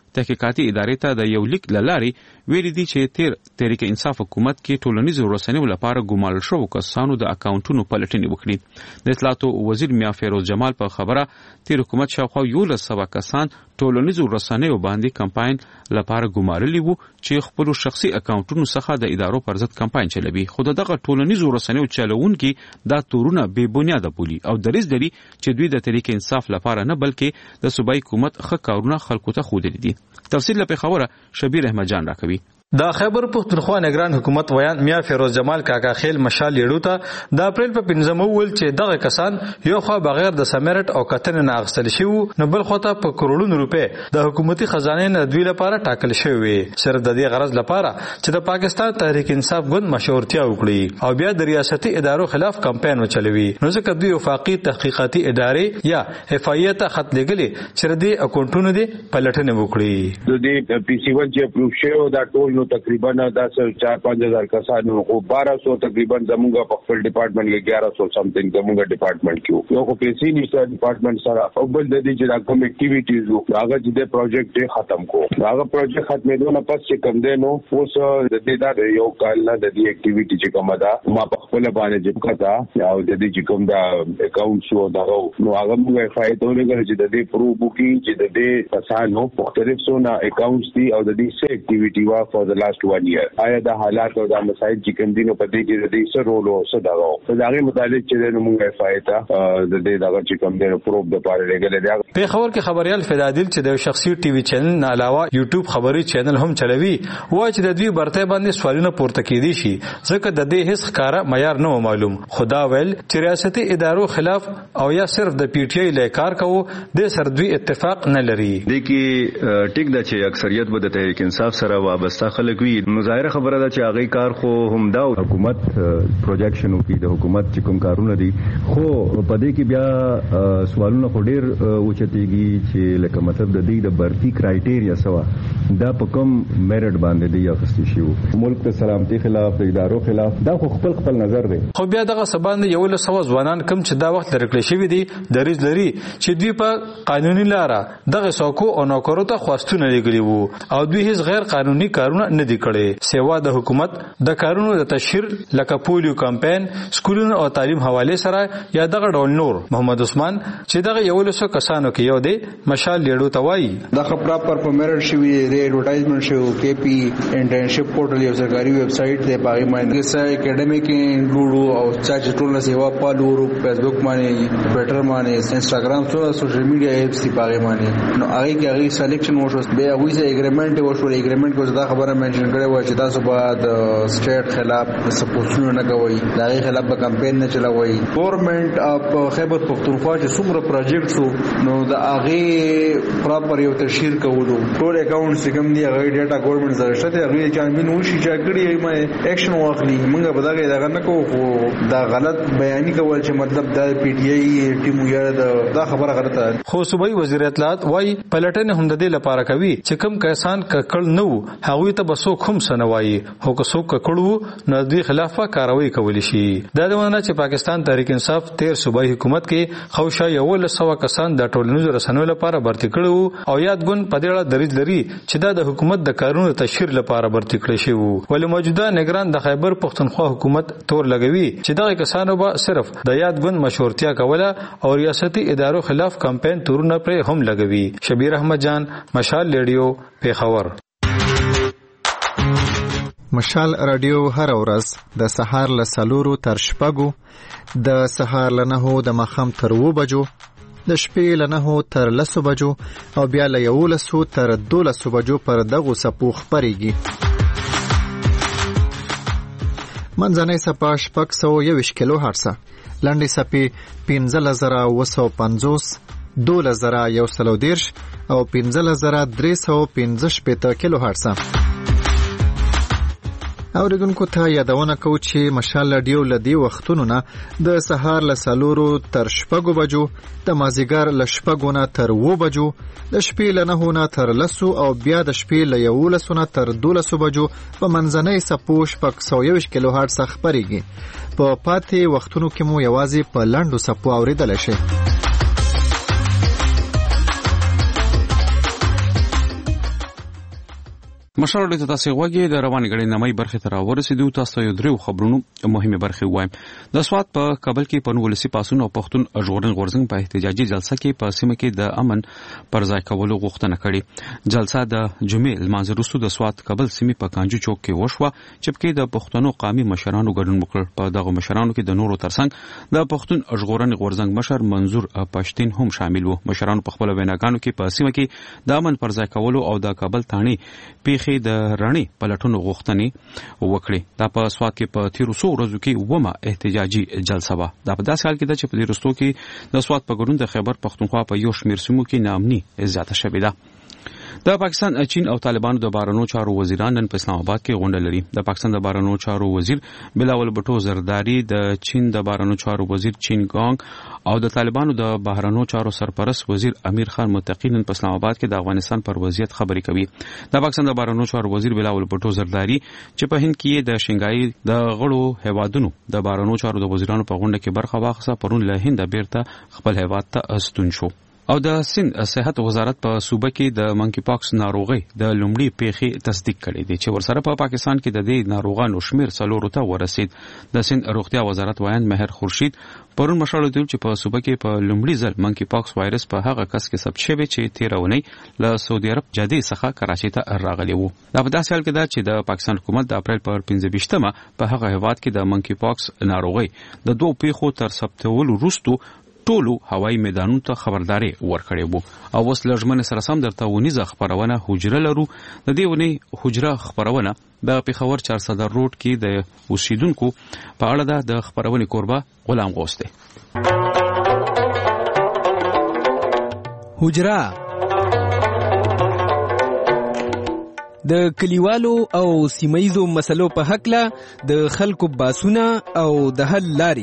تحقیقاتي ادارې ته د یو لیک لاري ویلي دي چې تحریک انصاف حکومت کې ټولنیزو رسنیو لپاره ګمارل شوو کسانو د اکاونټونو پلټنې وکړي. د اطلاعاتو وزیر میا فیروز جمال په خبره تیر حکومت شاوخوا 1100 کسان ټولنیزو رسنیو باندې کمپاین لپاره ګمارلي وو چې خپل شخصي اکاونټونو څخه د ادارو پر ضد کمپاین چلوي. خو دغه ټولنیزو رسنیو چلوونکي دا تورونه بې بنیاده بولي او دریځ لري چې دوی د تحریک انصاف لپاره نه بلکې د صوبایي حکومت ښه کارونه خلکو ته ښودلي دي. تفصیل له خبره شبیر احمد جان راکوي. د خیبر پختونخوا نگران حکومت ویان میا فیروز جمال کاکا خیل مشال لیړو ته د اپریل په 15 ول چې دغه کسان یو خو بغیر د سمیرټ او کتن نه اغستل شي نو بل خو ته په کروڑونو روپے د حکومتي خزانه نه دوی لپاره ټاکل شوی صرف د دې غرض لپاره چې د پاکستان تحریک انصاف ګوند مشورتیا وکړي او بیا د ریاستي ادارو خلاف کمپاین وچلوي. نو ځکه دوی وفاقي تحقیقاتي ادارې یا اف ای ته خط لګلي چې د اکاونټونو دی پلټنه وکړي. د دې پی سی 1 چې اپروو شوی دا ټول نو تقریبا 10-4-5,000 کسانو خو 1200 تقریبا زموږه په خپل ډپارټمنټ کې 1100 سمثینګ زموږه ډپارټمنټ کې یو خو پیسې نشته ډپارټمنټ سره او بل د دې چې کوم اکټیویټیز وو هغه چې د پروجیکټ ختم کو هغه پروجیکټ ختمېدو نه پس چې کوم دی نو اوس د دې دا یو کال نه د دې اکټیویټی چې کومه ده ما په خپل باندې جبکا دا او د دې چې کوم دا اکاونټ شو دا نو هغه موږ فایده ولګل چې د دې پروو بوکي چې د دې کسانو مختلف سونه اکاونټس دي او د دې سه اکټیویټی وا فور د لاست 1 year آیا دا حالات او دا مسایل چې کوم دي نو په دې کې د دې سره رول او څه دا په دغه متعلق چې نو موږ فایده د دې دا چې کوم دي پروو د پاره لګل دي. په خبر کې خبريال فدادل چې د شخصي ټي وي چینل نه علاوه یوټیوب خبري چینل هم چلوي وای چې د دوی برته باندې سوالونه پورته کېدي شي ځکه د دې هیڅ ښکارا معیار نه معلوم. خدا ویل چې ریاستي ادارو خلاف او یا صرف د پی ټی آی له کار کوو د سر دوی اتفاق نه لري. د کې ټیک د چې اکثریت به د تحریک انصاف سره وابسته خلک وي مظاهره خبره ده چې هغه کار خو هم دا حکومت پروجیکشن کوي د حکومت چې کوم کارونه دي خو په دې کې بیا سوالونه خو ډیر اوچتيږي چې لکه مطلب د دې د برتی کرایټیریا سوا دا په کوم میرټ باندې دی اخستي شو ملک ته سلامتی خلاف د ادارو خلاف دا خو خپل نظر دی. خو بیا دغه سباند یو له سوا ځوانان کم چې دا وخت لرکړی شوی دي دریز لري چې دوی په قانوني لار دغه ساکو او نوکرو ته خواستونه لګلی وو او دوی هیڅ غیر قانوني کارونه نه دي کړي سیوا د حکومت د کارونو د تشهیر لکه پولیو کمپاین سکولونو او تعلیم حواله سره یا دغه ډول نور. محمد عثمان چې دغه یو له کسانو کې یو دی مشال لیړو توای دغه پراپر په میرټ شوی دی ایڈورټایزمنت شو کې پی انټرنشپ پورټل یو سرکاري ویب سټ دی پاغي باندې سره اکیډمیک انکلوډ او چا ټول نه سیوا پالو فیسبوک باندې ټوئیټر باندې انستاګرام سوشل میډیا ایپس دی پاغي باندې نو هغه کې هغه سلیکشن وشو به هغه سره اګریمنت وشو اګریمنت کو دا خبره منشن کړي و چې تاسو بعد سټیټ خلاف سپورټونه نه کوي دغه خلاف به کمپاین نه چلوي. ګورنمنت اپ خیبر پختونخوا چې څومره پروجیکټ شو نو دا هغه پراپر یو تشهیر کولو ټول اکاونټ څنګه دی هغه ډیټا ګورنمنت سره شته هغه چې امین وشي چې کړي ما اکشن واخلي موږ به دغه نه کوو دا غلط بیان کول چې مطلب دا پی ټی آی ټیم یې دا خبره غلطه. خو صوبایي وزیر اطلاعات وای پلټنه هم د دې لپاره کوي چې کم کسان ککړ نو هغه ته بسو کوم سنوي هو که څوک ککړو نو دوی خلاف کاروایی کولی شي. دا دونه چې پاکستان تحریک انصاف 13 صوبایي حکومت کې خوشا یو له 100 کسان د ټولنیزو رسنیو لپاره برتی کړو او یادګون په دې اړه دریځ لري چې دا د حکومت د کارونو تشهیر لپاره برتی کړی شي ولې موجوده نگران د خیبر پختونخوا حکومت تور لګوي چې دغه کسانو به صرف د یادګون مشورتیا کوله او ریاستي ادارو خلاف کمپاین تورونه پر هم لګوي. شبیر احمد جان مشال ریډیو پیښور. مشال رادیو هر ورځ د سهار له 4 تر 6 د سهار له 9 د ماښام تر 2 بجو د شپې له 9 تر 10 بجو او بیا له 11 تر 12 بجو پر دغه سپو خبريږي. منځنۍ سپا 621 کیلو هرتز لنډي سپي 15950 12110 او 15315 کیلو هرتز. اوریدونکو ته یادونه کوو چې مشال رادیو لدی وختونو نه د سهار له 4 تر 6 بجو د مازیګر له 6 نه تر 2 بجو د شپې له 9 نه تر 10 او بیا د شپې له 11 نه تر 12 بجو په منځنۍ سپو 621 کیلو هرتز خبريږي. په پاتې وختونو کې مو یوازې په لاندو سپو اوریدل شي. مشر د تاسو غوږی د روان غړي نمای برخه تر ورسېدو تاسو یو درو خبرونو مهمه برخه وایم. د سواد په کابل کې په نولسي پاسون او پښتون ژغورن غورځنګ په احتجاجي جلسه کې په سیمه کې د امن پر ځای کولو غوښتنه کړې. جلسه د جمعې لمانځه وروسته د سواد کابل سیمه په کانجو چوک کې وشوه چې په د پښتنو قومي مشرانو ګډون وکړ. په دغه مشرانو کې د نورو ترڅنګ د پښتون ژغورن غورځنګ مشر منظور پښتين هم شامل وو. مشرانو په خپل ویناګانو کې په سیمه کې د امن پر ځای کولو او د کابل تانی پیخي د رڼې پلټونو غوښتنې وکړي. دا په سواد کې په 1300 ورځو کې ومه احتجاجي جلسه وه. دا په داسې حال کې ده چې په دې وروستو کې د سواد په ګډون د خیبر پښتونخوا په یو شمېر سیمو کې ناامني زیاته شوې ده. د پاکستان چین او طالبانو د بهرنیو چارو وزیران نن په اسلام آباد کې غونډه لري. د پاکستان د بهرنیو چارو وزیر بلاول بټو زرداری د چین د بهرنیو چارو وزیر چین ګانګ او د طالبانو د بهرنیو چارو سرپرست وزیر امیر خان متقی نن په اسلام آباد کې د افغانستان پر وضعیت خبرې کوي. د پاکستان د بهرنیو چارو وزیر بلاول بټو زرداری چې په هند کې د شنګای د غړو هیوادونو د بهرنیو چارو د وزیرانو په غونډه کې برخه واخیسته پرون له هند بیرته خپل هیواد ته استون شو. او د سند صحت وزارت په صوبه کې د منکی پاکس ناروغي د لومړي پیخي تصدیق کړی دی چې ورسره په پاکستان کې د دې ناروغانو شمیر 4 ته ورسید. د سند روغتیا وزارت وایي مهر خورشید پرون مشاله دی چې په صوبه کې په لومړي ځل منکی پاکس وایرس په هغه کس کې ثبت شوی چې 13 ونې له سعودي عرب جدي څخه کراچي ته راغلی وو. دا په داسې حال کې ده چې د پاکستان حکومت د اپریل پر 15مه په هغه هیواد کې د منکی پاکس ناروغي د دوه پیښو تر ثبتولو وروسته ټولو هوایي میدانونو ته خبرداري ورکړې وو. او اوس لږمن سره سم درته ونیزه خبرونه حجره لرو. د دې ونې حجره خبرونه د پیښور 400 روډ کې د اوسیدونکو په اړه ده. د خبرونې کوربه غلام غوسته. حجره د کلیوالو او سیمایزو مسلو په حق له د خلکو باسونه او د حل لاري.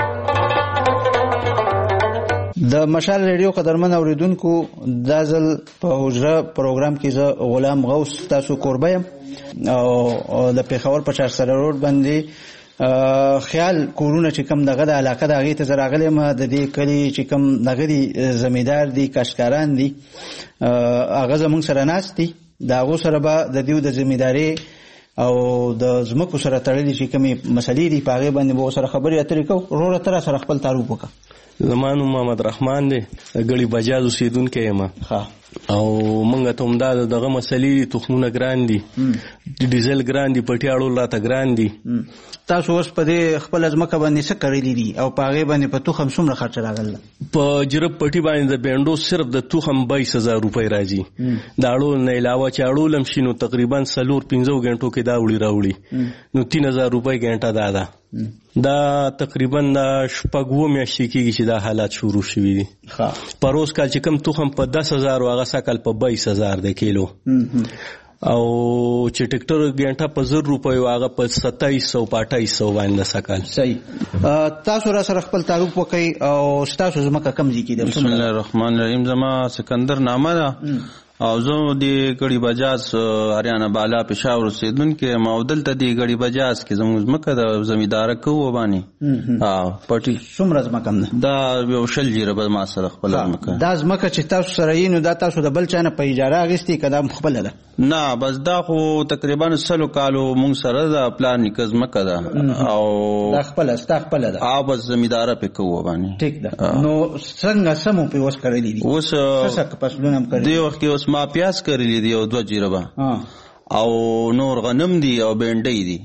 د مشال ریډیو قدرمن اوریدونکو د ځل په حجره پروګرام کې زه غلام غوث تاسو کوربه يم او د پیښور په 400 روډ باندې خیال کورونه چې کم دغه د علاقه د غیته زراغله ما د دې کلی چې کم دغه دي زمیدار دي کاشکاران دي هغه زمون سره ناس دي دا غو سره به د دیو د زمیداری او د زمکو سره تړلې چې کمی مسلې دي پاغه باندې به سره خبرې اترې کو ورور تر سره خپل تعارف وکړه. زمانو محمد رحمان دی غړي بجاز اوسیدونکو یم او مونږ ته هم دا دغه مسلې تخمونه ګران دي ډیزل ګران دي پټیاړو لاته ګران دي. تاسو اوس په دې خپل ځمکه باندې څه کړی دي او پاغه باندې په توخم څومره خرچ راغل؟ په جرب پټي باندې د بینډو صرف د توخم 22000 روپۍ راځي. دا اړول نه علاوه چې اړول هم شینو تقریبا 4-5 غنټو کې دا وړي نو 3000 روپۍ غنټه ده. دا تقریبا شپږو میاشتې کېږي چې دا حالات شروع شوي دي. پروس کال چې کم توخم په 10000 او هغه سکل په 22000 د کیلو او چې ټیکټر غنټه په 1000 روپۍ هغه په 2700 په 2800 باندې سکل. صحیح. تاسو را سره خپل تعارف وکړئ او تاسو زمکه کم ځای کې ده؟ بسم الله الرحمن الرحیم. زما سکندر نامه ده او زه د ګړي بجاز هریانه بالا پېښور اوسېدونکی یم او دلته د ګړي بجاز کې زموږ ځمکه د زمینداره کوو باندې پټي. څومره ځمکه ده؟ دا یو 20 جیره به ما سره خپل ځمکه. دا ځمکه چې تاسو سره یې نو دا تاسو د بل چا نه په اجاره اخیستې که دا خپله ده؟ نه بس دا خو تقریبا 100 کالو مونږ سره د پلان نیکه ځمکه ده او دا خپله ستا خپله ده؟ بس زمینداره پې کوو باندې. ټیک ده. نو څنګه څه مو پې اوس کړلي دي؟ اوس څه فصلونه هم کړلي دې وخت کې اوس ما پیاز کرلی دی او 2 جیربه او نور غنم دی او بینډۍ دی.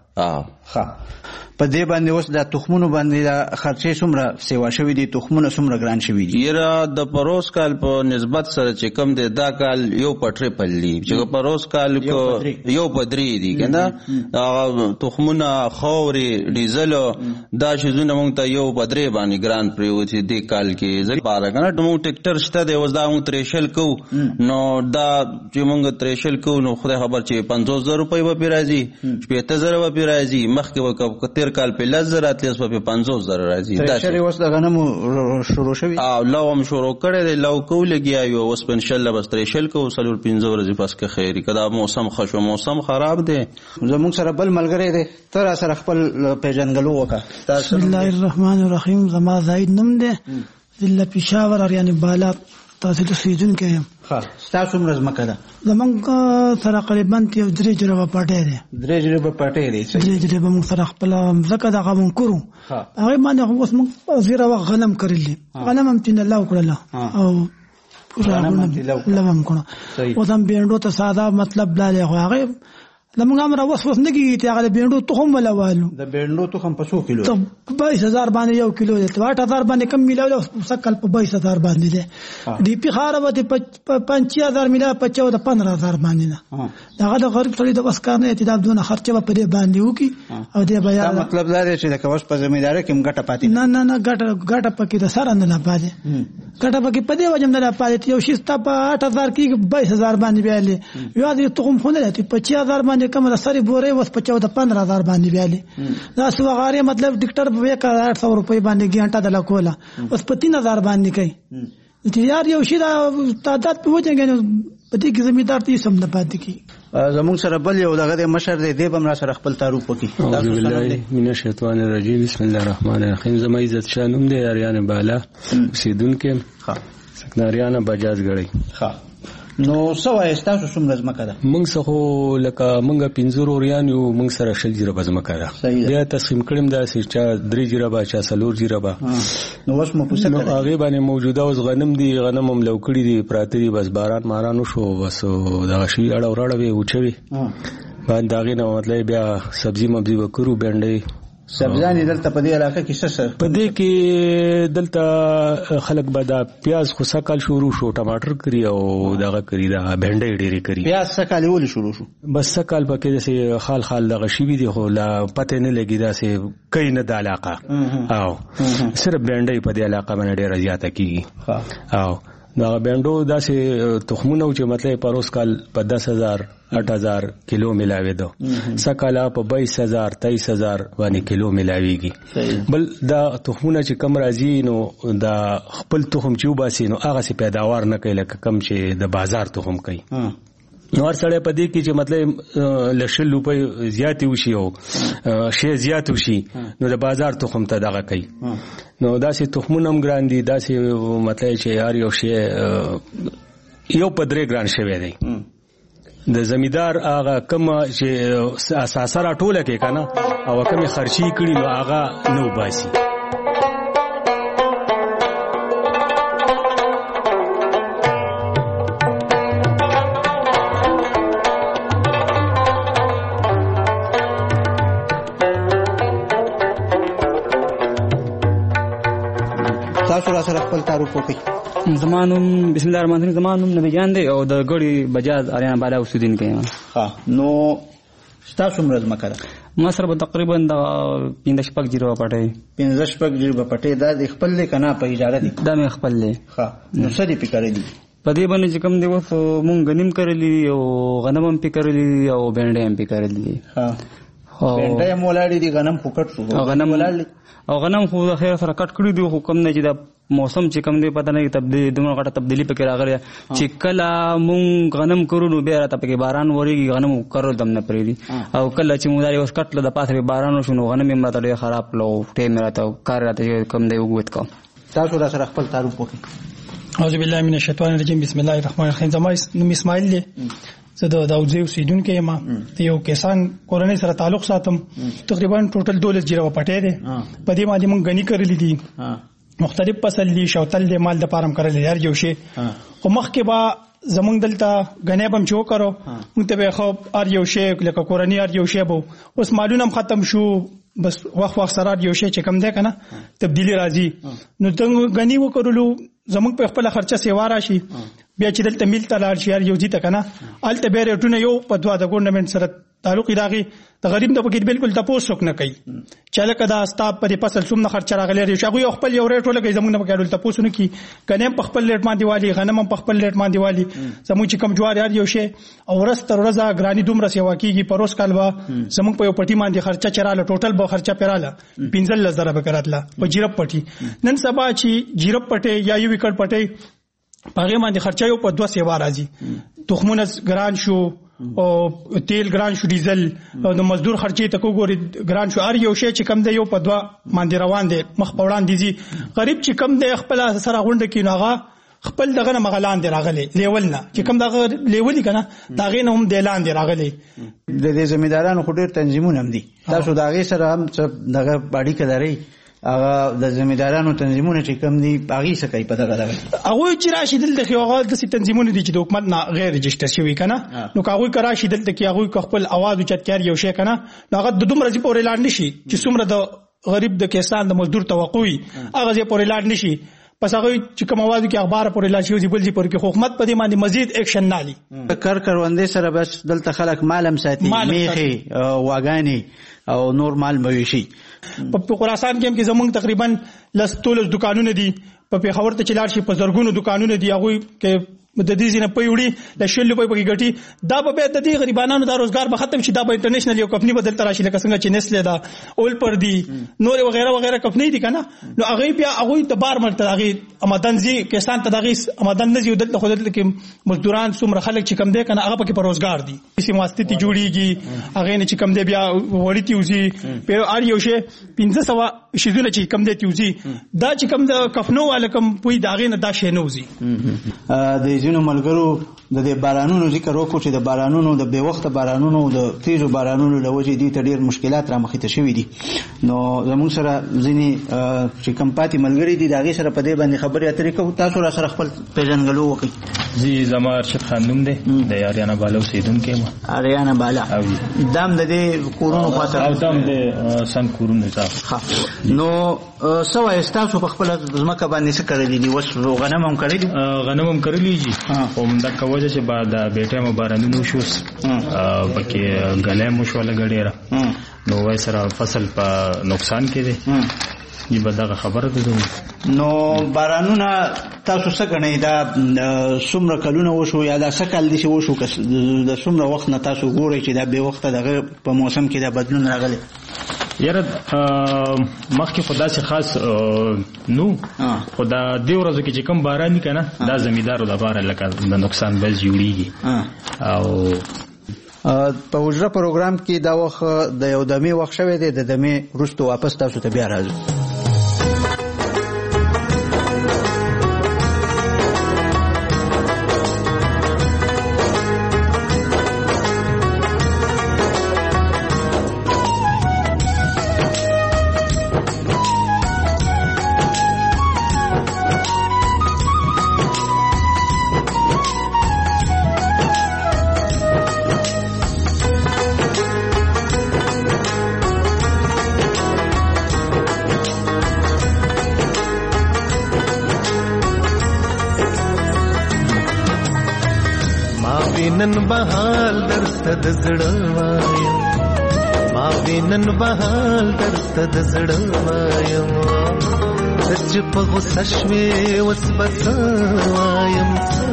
په دې باندې اوس د تخمونو باندې د خرچې څومره سیوا شوي دي؟ تخمونه څومره ګران شوي دي؟ یره د پروس کال په نسبت سره چې کم دی دا کال یو په ټریپل دی چې پروس کال یو په 3 دی کنه. تخمونه خاورې ډیزل دا شیزونه مونږ ته یو په 3 باندې ګران پریوتی دی کال کې زری پاره کنه. مونږ ټریکټر شته دی اوس دا مونږ تریشل کو نو دا چې مونږ تریشل کو نو خدای خبر چې 50000 روپۍ به راځي 70000 به راځي مخکې وکړ کال په 10000 اتلیس په 50000 راځي. دا شری وس د غنمو شروع شوی او لو هم شروع کړی دی لو کو لګیا یو اوس په ان شاء الله بس تریشل کو 15 ورځې پس که خیری کدا موسم خشو موسم خراب دی. زموږ سره بل ملګری دی تر سره خپل پیژنګلو وکړه. بسم الله الرحمن الرحیم. زما زاید نوم دی ضلع پېښور یعنی بالا تحصیل اوسیدونکی یم. ستاسو څومره ځمکه ده؟ زمونږ سره قریبا یو 3 جریبه پټی دی. 3 جریبه پټی دی. 3 جریبه موږ سره خپله مځکه دغه موږ کړو. هغې باندې اوس موږ زیره وخت غنم کرلی. غنم هم تینه لو کړله او لم کړه. اوس هم بینډو ته ساده مطلب لالی خو هغې زمونږ هم راوس نه کېږي چې هغه د بینډو تخم ولوالو. د بینډو تخم په څو کیلو؟ 22,000 باندې 1 کیلو دی. 8,000 باندې کم میلاو سکل په 22,000 باندې دی. ډي پی خاره به 5,000 میلا په 15,000 باندې نه. هغه د غریب سړي د بس کار نه اعتدال دونه خرچه به پرې باندې وکي او دې بیا مطلب دا دی چې د کوش په زمیندار کې ګټه پاتې نه ګټه پکې د سره نه پاتې. ګټه پکې په دې وجه نه پاتې. یو شي ستا په 8,000 کې 22,000 باندې بیالي یو دې تخم خو نه لته 5,000 باندې کم د سری بورې وس په 14-15,000 باندې بیالي. دا سوغاري مطلب ډاکټر په 1,800 روپۍ باندې ګنټه د لکوله اوس په 3,000 باندې کوي. چې یار یو شي دا تعداد په وجه کې په دې کې زمیندار ته سم نه پاتې کی. زموږ سره بل یو دغه مشر دی بم را سره خپل تعارف وکړي. اعوذ بالله من الشیطان الرجیم بسم الله الرحمن الرحیم. زما عزت شانوم دی اریان بالا اوسیدونکو سکناریان بجاج غړی. نو سوای تاسو څومره ځمکه ده؟ موږ څخه لکه موږ 15 اوریان یو موږ سره 6 جریبه ځمکه ده. بیا تقسیم کړم دا چې 3 جریبه چا 4 جریبه. نو اوس مو پوسه نو هغه باندې موجوده اوس غنم دي غنم هم لوکړي دي پراته دي بس باران مارانو شو بس دا شی اړه وراړه وي اوچوي باندې داغه نو مطلب بیا سبزی مبزی وکړو بنډي سبزانی دلته په دې علاقه کې څه په دې کې دلته خلک به دا پیاز خو سکل شروع شو ټماټر کری او دغه کری دا بنډي ډيري کری. پیاز سکل ول شروع شو بس سکل پکې چې خال دغه شی وی دي خو لا پته نه لګی دا چې کین نه د علاقه او صرف بنډي په دې علاقه باندې ډیره زیاته کیږي. او دا بنډو داسې تخمونه چې مطلب پروس کال په 10,000-8,000 کیلو ملاوي دو سکاله په 22,000-23,000 باندې کیلو ملاويږي. بل دا تخمونه چې کم راځي نو دا خپل تخم چې وباسي نو هغه سي پیداوار نه کوي لکه کم چې د بازار تخم کوي. نو هر سړی په دې کې چې مطلب لشل روپۍ زیات وشي او شی زیات وشي نو د بازار تخم ته دغه کوي. نو داسې تخمونه هم ګران دي داسې مطلب چې یار یو شی یو په 3 ګران شوی دی. د زمیدار هغه کوم چې اساسا راټوله کې کنه او کوم خرچي کړي نو هغه نو باسي. تاسو را سره خپل تعارف وکړئ. زمانوم بسم الله الرحمن الرحیم. زمانوم نبی جان دی او د ګړی بجاز اریان بالا اوسیدونکو یم. نو تاسو څومره ځمکه ده؟ ما سره تقریبا د 15 جریبه پټی. 15 جریبه پټی دا د خپل کنا په اجاره دي؟ دا مې خپل دی. نو څه دی پکړی دي؟ په دې باندې چې کوم دی وس مونږ غنیم کړلی او غنم هم پکړلی او بنډې هم پکړلی دي. بنډې مولاړي دي غنم فوکټ شو. غنم خو د خیر سره کټ کړی دی خو کم نه چې دا موسم چې کم دی پته نه تبدیلی دغه غټه تبدیلی پکې راغلی چې کله مونږ غنم کرو نو بیا راته پکې باران وریږي غنم کرو دم نه پریږي او کله چې مونږ دا اوس کټله د پاسه باران وشو نو غنم یې مراته ډېر خراب لو ټیم راته کار راته کم دی وګت کو. تاسو را سره خپل تعارف وکړئ. اعوذ بالله من الشیطان الرجیم بسم الله الرحمن الرحیم. زما نوم اسماعیل دی. زه د داوودزی اوسیدونکی یم. یو کسان کورنۍ سره تعلق ساتم. تقریبا ټوټل 12 جریبه پټی دی. په دې باندې مونږ غنی کړلی دي مختلف فصل دي شوتل دي مال د پارم کړل هر یو شی خو مخکې با زمونږ دلته غنیب هم چو کرو مونږ ته به خو هر یو شی لکه کورنۍ هر یو شی بو اوس مالونه هم ختم شو بس وخت سره یو شی چې کم ده کنه تبدیلی راځي نو څنګه غنی وکړلو زمونږ په خپل خرچه سیوا راشي بیا چې دلته مل ته لاړ شي هر یو ځی ته کنه الته به ریټونه یو په دوا د ګورنمنت سره تعلق راغی د غریب د پکې بالکل تاسو څوک نه کوي چې لکه دا استاد پر فصل څومره خرچ راغلی دی شغو یو خپل یو ریټ ولګي زمونږ په کېدل تاسو نه کی کنه په خپل ریټ باندې والی غنم په خپل ریټ باندې والی زموږ چې کم جوار یار یو شی او ورځ تر ورځه ګرانی دومره سیوا کیږي پروس کالوا زموږ په یو پټی باندې خرچه چراله ټوټل به خرچه پیراله 15,000 به کراتله په جیرب پټی نن سبا چې جیرب پټی یا یو وکړ پټی پاره باندې خرچه یو په 2 سیوا راځي تخمونه ګران شو او تیل ګران شو ډیزل او د مزدور خرچې ته کوګوري ګران شو ار یو شی چې کم دی یو په 2 باندې روان دي مخ په وړاندې دي غریب چې کم دی خپل سره غونډه کې ناغه خپل دغه مغلان دی راغلي لیول نه چې کوم دغه لیولي کنه دغه نه هم دلان دی راغلي. د دې زمیدارانو خو ډېر تنظیمونه هم دي تاسو دغه سره هم دغه باډي کړی هغه د زمیدارانو تنظیمونه چې کوم دي هغه څه کوي په دغه هغه چې راشي دلته خو هغه د تنظیمونو دي چې د حکومت نه غیر رجسټر شوی کنه نو هغه کراشي دلته کې هغه خپل आवाज اوچت کړي یو شی کنه هغه د دومره زی پورې لاندې شي چې څومره د غریب د کسان د مزدور توقعي هغه زی پورې لاندې شي پس هغه چې کوم आवाज کې اخبار پورې لا شي بل دي پورې کې حکومت په دې باندې مزید اکشن نالي کروندې سره بس دلته خلک مالم ساتي میخي واغانی او نور مال مویشي. په خراسان کې هم کې زمونږ تقریبا لستول دکانونه دي په پیښور ته چلار شي په زرګونو دکانونه دي هغه کې د دې ځینې په وړي د شل په کې ګټي دا به د دې غریبانو د روزګار به ختم شي دا به انټرنیشنل یو کمپنی بدل تراشي لکه څنګه چې نسله دا اول پر دي نور وغیرہ وغیرہ کمپنی دي کنه نو هغه بیا هغه د بار مرته هغه آمدن زی کسان ته دغه آمدن نه زی د خود کې مزدوران څومره خلک چې کم دي کنه هغه په روزګار دي چې واسطه جوړیږي هغه نه چې کم دي بیا وړي تیوزي په اړ یو شی 1500 شیزونه چې کم دي تیوزي دا چې کم د کفنو الکم پوی داغه نه دا شی نه وزي د ځینو ملګرو د دې بارانونو ذکر وکړو چې د بارانونو د بے وخت بارانونو د تیزو بارانونو لوجې دي ته ډیر مشکلات را مخې ته شوي دي نو زموږ سره ځینی چې کمپاتي ملګری دي داغه سره په دې باندې خبرې اترې کوو تاسو را سره خپل پیژنګلو وکړئ. زی زما ارشد خان نوم دی د اریانا بالا اوسیدونکی ما اریانا بالا دام د دې کورونو خاطر او دام د سن کورونو ځا نو سو استاسو په خپل ځمکه باندې څه کړی دي وس غنم هم کړی دي غنم هم کړلی دي هم دا کوجه چې بعد بیٹه مبارانو شو پکې غلې مو شو لګړې نو وای سره فصل په نقصان کې دي دی بدغه خبره ده نو بارانونه تاسو څه غنئ دا څومره کلونه وشو یا دا څه کال دي چې وشو د څومره وخت نه تاسو ګورئ چې دا به وخت دغه په موسم کې دا بدلون راغلی یاره مخکې خدا سي خاص نو خدا دی ورځو کې چې کم باران کنه دا زمیدارو د بار لکه د نقصان بل جوړیږي او په وجره پروګرام کې دا وخت د یو دمه وخت شوه دی د دمه وروسته واپس تاسو ته بیا راځو. نن بهال درته د زړه وایم ما وینن بهال درته د زړه وایم چې په غوسه شوې اوس بس وایم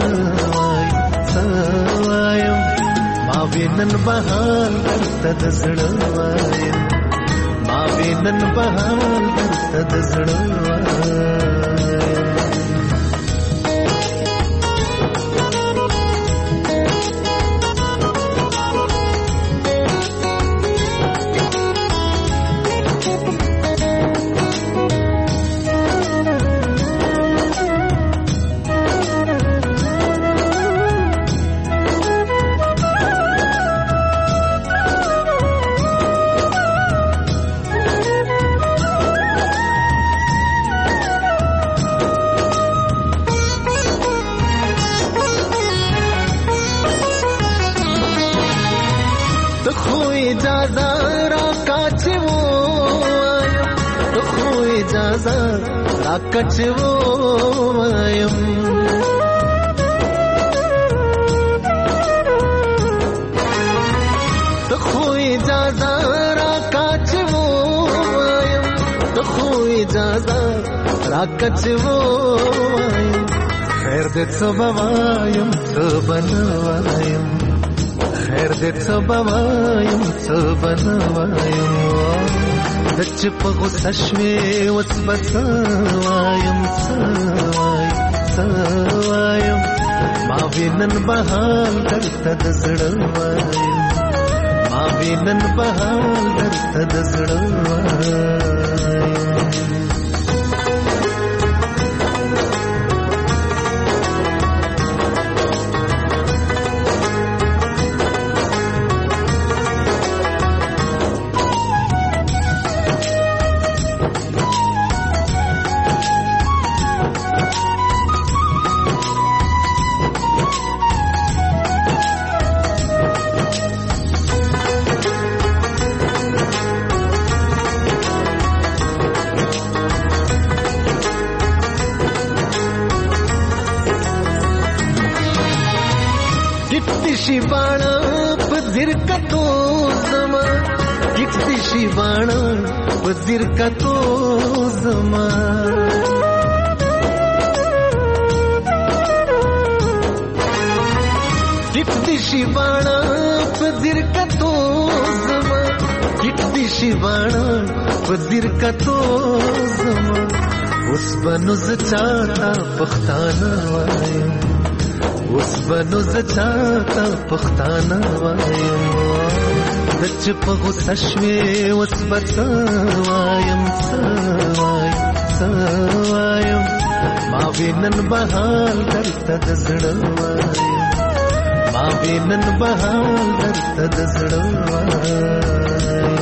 وایم ما وینن بهال درته د زړه وایم ما وینن بهال درته د زړه وایم کچو وایم ته خو اجازه را کچو وایم ته خو اجازه را کچو وایم خیر دې څه وایم څه بنوایم خیر دې څه وایم څه بنوایم دچ په غوسه شوې اوس بس وایم وایم ما وینن بهال درته د زړه وایم ما وینن بهال درته د زړه وایم दिशी बाणा पझिर कतो जमा एक दिशी बाणा पझिर कतो जमा एक दिशी बाणा पझिर कतो जमा एक दिशी बाणा पझिर कतो जमा उस बनुज चाहता पख्ताना वायम उस बनुज चाहता पख्ताना वायम दच पगु सश्वे उस बसवायम सवायम मावेनन बहाल दर्तद जड़वायम मावेनन बहाल दर्तद जड़वायम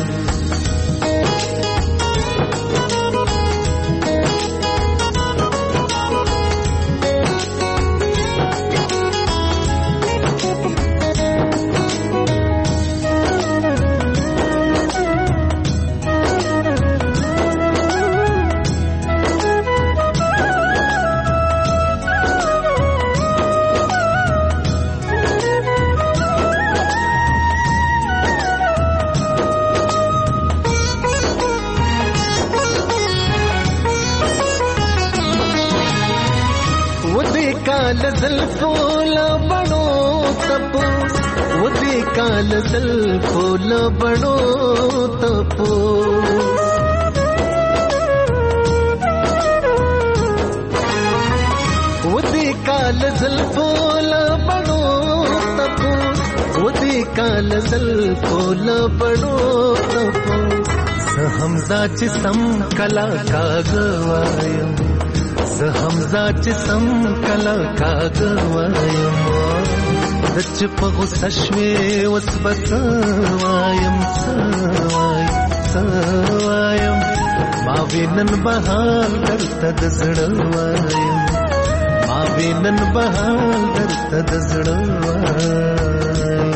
ज़ल्फ़ोला बड़ो तपो उदे काल ज़ल्फ़ोला बड़ो तपो उदे काल ज़ल्फ़ोला बड़ो तपो उदे काल ज़ल्फ़ोला बड़ो तपो सहमज़ा जिसम कला का गवायम हमजा जिसम कला का गवायम दच पगु सश्वे उस बसवायम सवायम मावेनन बहाल दर्तद जड़वायम मावेनन बहाल दर्तद जड़वायम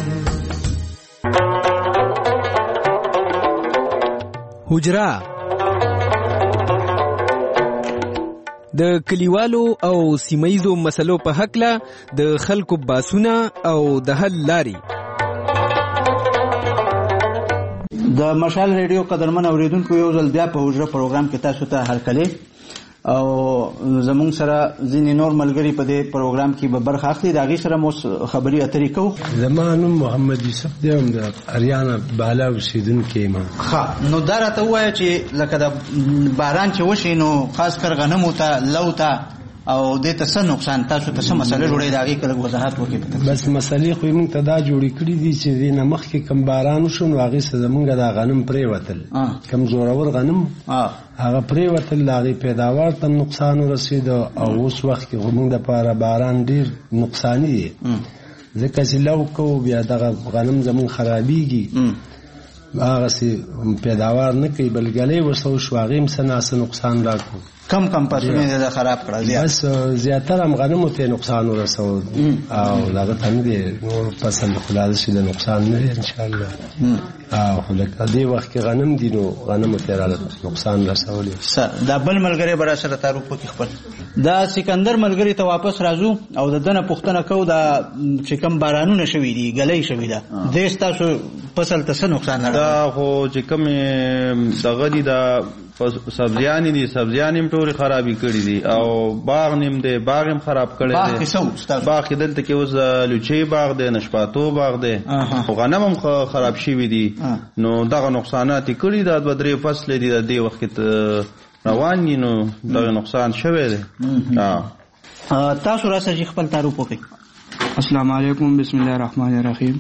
हुजरा د کلیوالو او سیمایزو مسلو په حقله د خلکو باسونه او د حل لاري د مشال ریډیو قدرمن اوریدونکو یو ځل بیا په حجره پروګرام کې تاسو ته هرکلی او زمونږ سره ځینې نور ملګري په دې پروګرام کې به برخه اخلي د هغې سره مو خبرې اترې کوو. زما نوم محمد یوسف دی هم د اریانا بالا اوسېدونکی یم. ښه نو دا راته ووایه چې لکه د باران چې وشي نو خاص کر غنمو ته لو ته او دې ته څه نقصان تاسو ته څه مسله جوړې د هغې که لږ وضاحت وکړي. بس مسلې خو یې موږ ته دا جوړې کړي دي چې دې نه مخکې کوم باران وشو نو هغې سره زمونږ دا غنم پرېوتل کوم زورور غنم هغه پرېوتل د هغې پیداوار ته نقصان ورسېده او اوس وخت کې خو موږ دپاره باران ډېر نقصاني دی ځکه چې لو کوو بیا دغه غنم زمونږ خرابېږي هغسې پیداوار نه کوي بل ګلۍ ورسه وشو هغې هم څه ناسه نقصان را کړو. کم فصلونه یې خراب کړل؟ بس زیاتره هم غنمو ته نقصان ورسول او دغه ته نه دی نور فصل خو لازم شي د نقصان نه دی انشاءالله او خو لکه دې وخت کې غنم دي نو غنمو ته نقصان رسولی. دا بل ملګری به راسره تعارف وکړي خپل. دا سکندر ملګري ته واپس راځو او د ده نه پوښتنه کوو دا چې کوم بارانونه شوي دي ګلۍ شوي ده دې ستاسو فصل ته څه نقصان راغلی؟ دا خو چې کومې دغه دي دا سبزیانې دي سبزیانې هم ټولې خرابې کړي دي او باغ نیم دی باغ هم خراب کړی دی. باغ کې دلته کې اوس لوچې باغ دی نشپاتو باغ دی خو غنم هم خراب شوي دي نو دغه نقصانات یې کړي دا دوه درې فصلې دي د دې وخت کې روان دي نو دغه نقصان شوی دی. تاسو راسره خپل تعارف وکړئ. السلام علیکم بسم الله الرحمن الرحیم.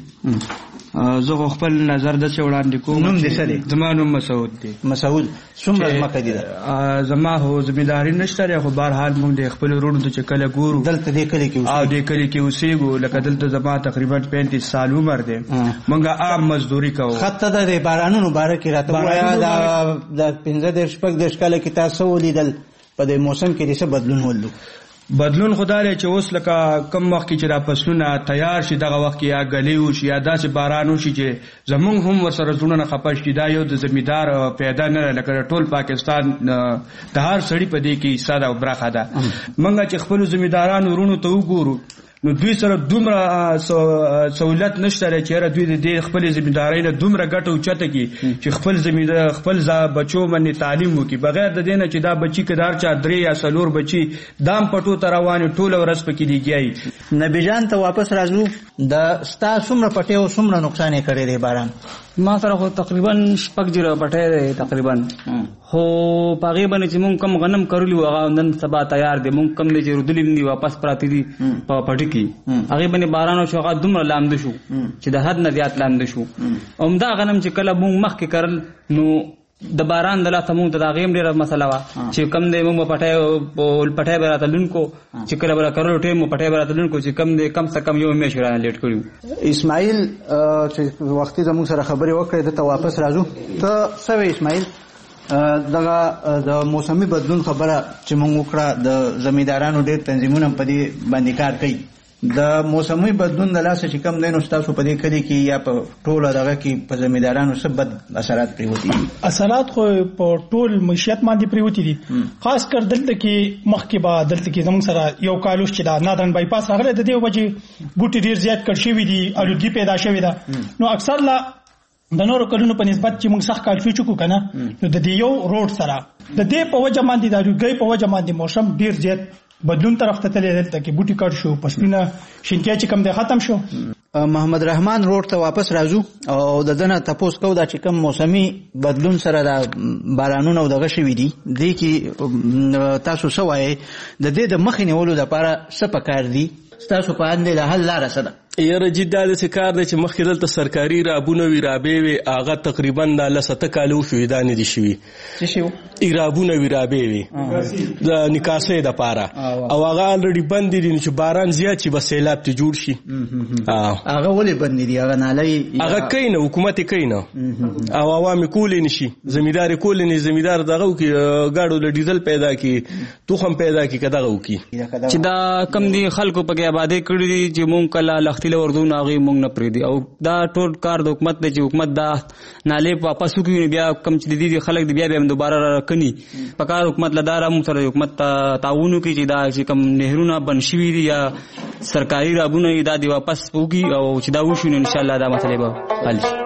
زه خپل نظر د څه وړاندې کوم. نوم دې څه دی؟ زما نوم مسعود دی. مسعود څومره ځمکه دي؟ زما هو زمینداري نشته دی خو بهرحال موږ د خپلو وروڼو ته چې کله ګورو دلته دې کلي کې او دې کلي کې اوسېږو لکه دلته زما تقریبا 35 سال عمر دی موږ عام مزدوري کوو. خطه ده د بارانونو باره کې راته ووایه د 15-16 کاله کې تاسو ولیدل په دې موسم کې څه بدلون ولو؟ بدلون خدا لري چې اوس لکه کم وخت کې چې دا فصلونه تیار شي دغه وخت کې یا ګلۍ وشي یا داسې باران وشي چې زمونږ هم ورسره زړونه خفه شي دا یو د زمیندار پیدا نه لکه ټول پاکستان د هر سړي په دې کې حصه ده او برخه ده. موږ چې خپلو زمیندارانو وروڼو ته وګورو نو دوی سره دومره سہولت نشته چې دوی د خپل ځمېدارۍ نه دومره ګټه اوچته کړي چې خپل بچو باندې تعلیم وکړي بغیر د دې نه چې دا بچي کدار چا 3 یا 4 بچي دام پټو ته روان ټوله ورځ پکې لګیایي. نبی جان ته واپس راځو. د ستا څومره پټې او څومره نقصان یې کړی دی باران؟ ما سره خو تقریبا 6 جره پټې دی تقریبا، خو پاغي باندې چې مونږ کم غنم کړلو هغه نن سبا تیار دي. مونږ کم دي چې ردلې دي واپس پراتی دي په پټي کې. هغه باندې باران او شغا دومره لاندې شو چې د حد نه زیات لاندې شو. عمده غنم چې کله مونږ مخ کې کړل نو د باران د لاسه مونږ ته دا غیم ډیره مسله وا چې کم دی مونږ پټای به راتلونکو چې کله به کړو ټیم پټای به راتلونکو چې کم دی کم څه کم یو میاشت را لیټ کړو. اسماعیل چې وختي زموږ سره خبرې وکړې ته واپس راځو. ته څه اسماعیل دغه د موسمي بدلون خبره چې مونږ وکړه د زمیندارانو ډېر تنظیمونه په دې باندې کار کوي. د موسمي بدلون د لاسه چې کم دی نو ستاسو په دې کلي کې یا په ټوله دغه کې په زمیندارانو څه بد اثرات پرېوتي دي؟ اثرات خو په ټول معیشت باندې پرېوتي دي. خاص کر دلته کې مخکې به دلته کې زموږ سره یو کالوش چې دا نادرن بایپاس راغلی د دې وجې بوټي ډېر زیات کړ شوي دي، الودګي پیدا شوې ده. نو اکثر لا د نورو کلونو په نسبت چې موږ سخت کال شو که نه نو د دې یو روډ سره د دې په وجه باندې د الودګۍ په وجه باندې موسم ډېر زیات بدلون طرف ته تللی. دلته کې بوټي کټ شو، فصلونه شینتیا چې کم دی ختم شو. محمد رحمان روډ ته واپس راځو او د دنه تاسو کو دا چې کم موسمي بدلون سره د بارانونو او دغه شوي دي دې کې تاسو څه وایي د دې د مخې نیولو لپاره څه پکار دي ستاسو په اند د حل لاره څه ده؟ یاره جدا د کار دی چې مخکې دلته سرکاري رابونه وي رابې وي هغه تقریبا د 7 کالو شوي دا نه دي شوي رابونه وي رابې وي د نکاسۍ دپاره او هغه الریډي بند دي چې باران زیات شي بس سیلاب ته جوړ شي. هغه ولې بند دي؟ هغه نالۍ هغه کوي نه، حکومت یې کوي نه او عوام یې کولی نه شي. زمیندار یې کولی نه، زمیندار دغه وکړي ګاډو له ډیزل پیدا کړي تخم پیدا کړي که دغه وکړي چې دا کم دي خلکو پکې آبادۍ کړي دي چې مونږ کله لختي له وردون هغه مونږ نه پریدي او دا ټول کار د حکومت دی چې حکومت دا نالې واپس وکړي بیا کم چې دي خلک دی بیا دوباره راکني پکار حکومت لدار هم سره حکومت تعاون کوي چې دا چې کم نهرونه بن شوي دي یا سرکاري رابونه دا دی واپس وکړي او چې دا وشو ان شاء الله دا مسله به حل شي.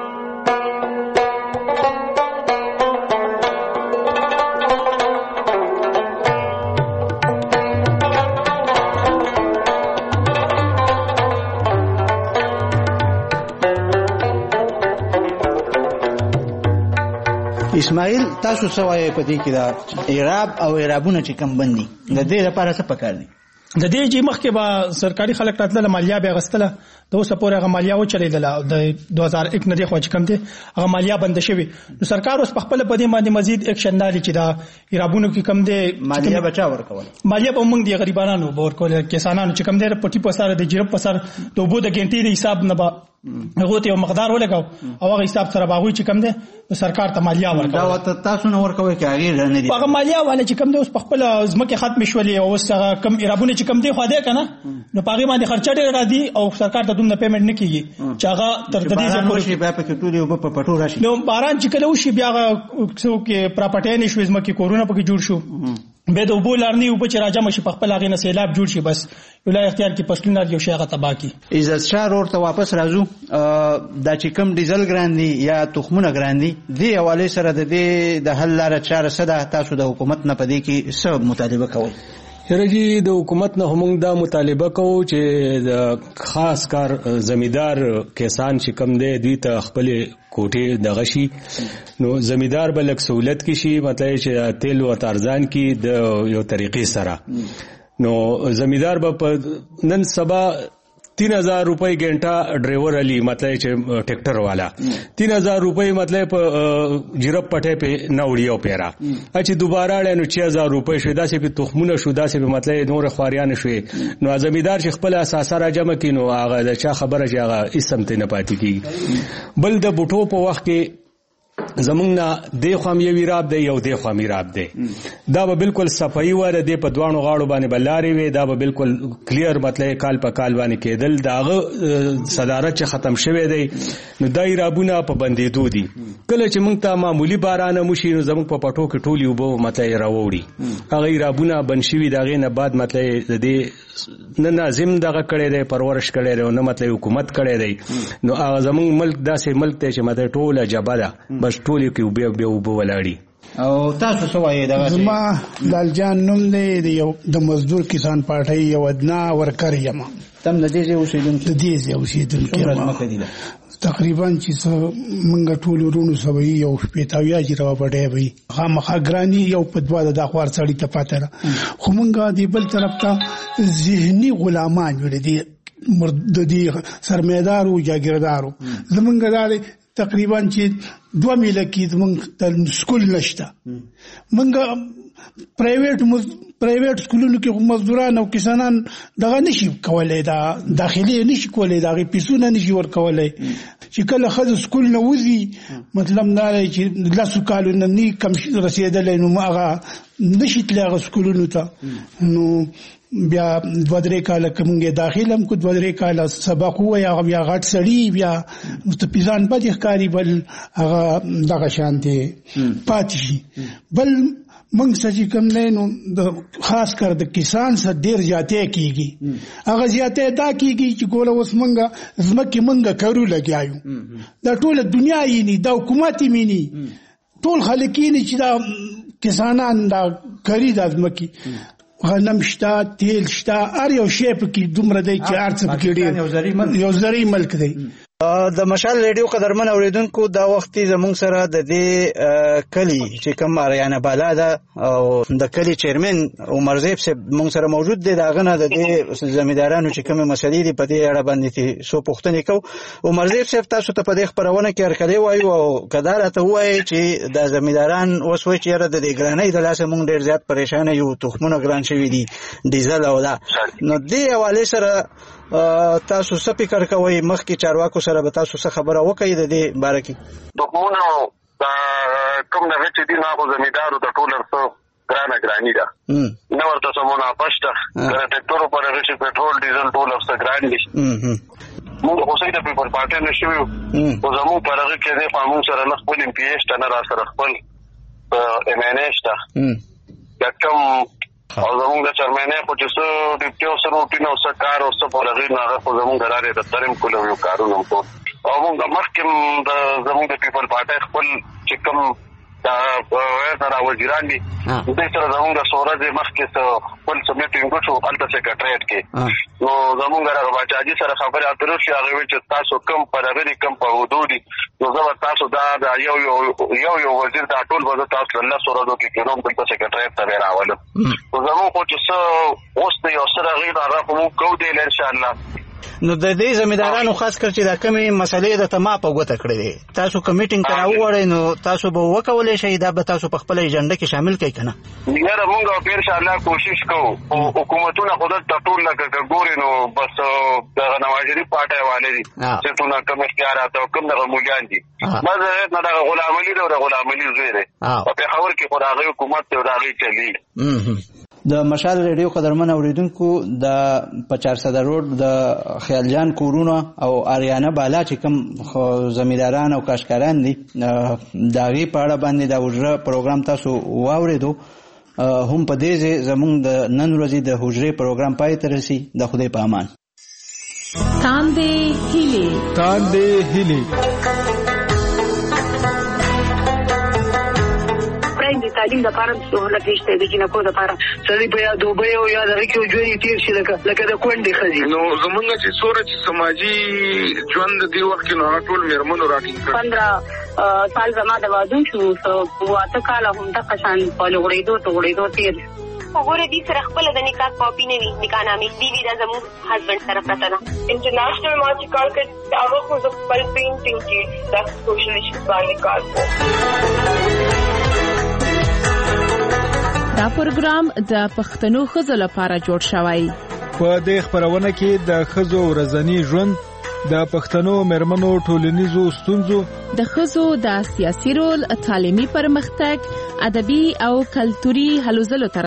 اسماعیل تاسو څه وایئ په دې کې دا اعراب او اعرابونه چې کم بندي د دې لپاره څه پکار دي؟ د دې چې مخکې به سرکاري خلک راتله مالیه به اغستله د اوسه پورې هغه مالیه وچلېدله د 2001 نه دی خو چې کم دی هغه مالیه بند شوې. نو سرکار اوس په خپل په دې باندې مزید اکشن لري چې دا اعرابونو کې کم دی مالیه بچا ورکول. مالیه به موږ دی غریبانو به ورکول کسانانو چې کم دی پټي په سره د جرب په سر د وبو د ګنټې د حساب نه به هغه ته یو مقدار ولګاو او هغه حساب سره باغوي چې کم دی سرکار ته مالیه ورکول. دا وته تاسو نه ورکوي کې هغه نه دي هغه مالیه والے چې کم دی اوس په خپل ځمکه ختم شولې او اوس هغه کم اعرابونه چې کم دی خو دې کنه نو پاغي باندې خرچه ډېر را دي او سرکار ته دومره پیمنټ نه کیږي چې هغه تر دې ځکه شي بیا په ټولي او په پټو راشي. نو باران چې کله وشي بیا هغه څو کې پراپرټي نشوي ځمکه کورونه پکې جوړ شو به د وبو لارني وبو چې راځم شي په خپل هغه نه سیلاب جوړ شي بس ولای اختیار کې فصلونه یو شي هغه تباہ کی. عزت شاه روډ ته واپس راځو. دا چې کم ډیزل ګران دي یا تخمونه ګران دي دې حواله سره د دې د حل لاره چاره څه ده؟ تاسو د حکومت نه پدې کې څه مطالبه کوئ؟ هرجی د حکومت نه هم دا مطالبه کوو چې د خاص کار زمیندار کسان چې کم دی دوی ته خپل کوټې دغه شي نو زمیندار به لږ سہولت کې شي مطلب چې تیل ورته ارزان کړي د یو طریقې سره. نو زمیندار به نن سبا 3000 روپۍ ګنټه ډرایور علی مطلب چې ټریکټر والا 3000 روپۍ مطلب جرب پټه په نوړی او پیرا چې دوباره له 6000 روپۍ شو داسې په تخمونه شو داسې په مطلب نور خواریان شوي. نو زمیندار چې خپل اساس را جمع کینو هغه د چا خبره چې هغه اسم ته نه پاتې کی. بل د بوټو په وخت کې زمونږ نه دی خو هم یو ایراب دی یو دی خو هم ایراب دی دا به بالکل صفایي وره دی په دوانو غاړو باندې بلارې وي دا به بالکل کلیر مطلب کال په کال باندې کېدل داغه صدارت چې ختم شوی دی نو دا ایرابونه په بندېدو دي. کله چې موږ ته معمولی باران وشي نو زموږ په پټو کې ټولي وبو مطلب راوړي هغه ایرابونه بند شوي د هغې نه بعد مطلب د دې نه ناظم دغه کړی دی پرورش کړی دی نه مطلب حکومت کړی دی نو هغه زمونږ ملک داسې ملک دی چې ماته ټوله جبه ده بس ټولې کې اوبه ولاړي. او تاسو څه وایي دغه زما لالجان نوم دی د مزدور کسان پارټۍ یو ادنا ورکر یم. تم د دې اوسېدونکی تقریبا چې منګه ټول ورونو سوي یو شپېتاویا چې راو پټه وي خامخا ګرانی یو په دوا د اخبار سړی ته پاتره خو منګه دی بل طرف ته ذهني غلامان ولدي مرددي سرمایدارو جاګیردارو زمونږ دا تقریبا چې 2 میله کې زمونږ سکول نشته منګه پرایویټ سکولونو کې مزدوران او کسانان دغه نشي کولای دا داخلي نشي کولای دا غي پیسونه نشي ورکولای چې کله خځه سکول نه وځي مطلب نه چې لاسو کالونه نه کم رسیدلې نو هغه نشي تلغه سکولونو ته نو بیا 2-3 کال کومه داخلم کو 2-3 کال سبق وای هغه بیا غټ سړی بیا مستفیزان په ښکاری بل هغه دغه شانتي پاتشي بل منګ سچې کوم نه نو خاص کر د کسان سره ډیر زیاتې کیږي هغه زیاتې دا کیږي چې ګوره اوس منګه زمکه منګه کارو لګیایو دا ټول دنیا یې نه دا حکومت یې نه ټول خلک یې چې دا کسانان دا کاری د زمکه غنم شته تیل شته ار یو شی پکې دومره دی چې ارڅ پکې ډیر یو زری ملک دی. د مشال ریډیو قدرمن اوریدونکو دا وخت زموږ سره د دې کلی چې کوم اریانا بالا ده او د کلی چیرمن عمر زیب صاحب موږ سره موجود دی داغه نه د دې زمیندارانو چې کوم مسلې دي په دې اړه باندې سو پوښتنې کو. عمر زیب صاحب تاسو ته په دې خبرونه کې ارکلې وایو او کدار ته وایي چې د زمینداران وسوي چې د دې ګرانۍ د لاسه موږ ډیر زیات پریشان یو تخمونه ګران شوی دي ډیزل او دا نو دې حواله سره تاسو څه فکر کوئ مخکې چارواکو سره به تاسو څه خبره وکړئ د دې باره کې دغمونو کوم نه چې دي نه خو زمیندارو د ټولر څو ګرانی ده نو ورته سمونه پښته د ټکټورو پر چې پټرول ډیزل ټول افسر ګران دي موږ خو سید په پیپل پارټي نشو او زموږ پر هغه کې نه قانون سره نه خپل ام پی ایس ته نه را سره خپل ام ان ایس ته کوم او زمونږ د چرمنې خو چې څو ډیپټي او سره روټین او څه کار او څه په لغې نه هغه خو زمونږ لارې د ترم کولو یو کارونه هم کوو او موږ مخکې د زمونږ د پیپل پارټۍ خپل چې کوم دا سره وزیران دي دوی سره زمونږ د سورج مخکې خپل سمیټینګ وشو هلته سیکرټریټ کې نو زمونږ هغه باچاجي سره خبرې اترې وشوې هغې ویل چې تاسو کوم پر هغه دي کوم په حدود دي نو زه به تاسو دا یو وزیر دا ټول به زه تاسو له لسو ورځو کې کېدم دلته سیکرټریټ ته به یې راولم نو زمونږ خو چې څه اوس دی یو څه د هغې هغه خو موږ کوو دی انشاءالله. نو د دې زمیندارانو خاص کر چې دا کمی مسلې د تما په ګوته کړې دي تاسو کمیټینګ ته راوړئ نو تاسو به وکولای شئ دا به تاسو په خپل ایجنډا کې شامل کړئ کنه یاره موږ په ان شاء الله کوشش کوو او حکومتونه خودت ټول لکه ګوري نو بس د نوازری پارټي والے دي چې ټول کوم اختیارات او کوم د مولیان دي بس نه د غلام علي او د غلام علي زوی دی په خبر کې خدای حکومت ته راغی چلی. د مشال ریډیو قدرمن اوریدونکو د 400 روډ د خیالجان کورونه او اریانا بالا چې کوم زمینداران او کاشکاران دي داغي په اړه باندې دا وجره پروګرام تاسو واوریدو هم په دې زموږ د نن ورځې د حجرې پروګرام پای ته رسي د خدای په امان. تاندې هلي د تعلیم لپاره سہولت نشته د جنکو لپاره سړي په یا دوبه او یا د ریکو ژوند تیر شي لکه د کونډې خزي نو زمونږ چې سورج سماجی ژوند دی وخت نو ټول میرمنو راټینګ 15 سال زما د واده شو واته کال هم د قشان په لوړېدو تیر وګوره دې سره خپل د نکاح کاپی نه وي نکاح نامې دی دا زموږ هسبند سره پته ده انټرنیشنل ما چې کار کړ هغه خو د خپل پینټینګ کې د سوشل ایشوز باندې کار کوي. دا پروګرام د پښتنو ښځو لپاره جوړ شوی. په دې خبرونه کې د ښځو ورځنی ژوند د پښتنو مېرمنو ټولنیزو ستونزو د ښځو د سیاسي رول تعلیمي پرمختګ ادبي او کلتوري هلو ځلو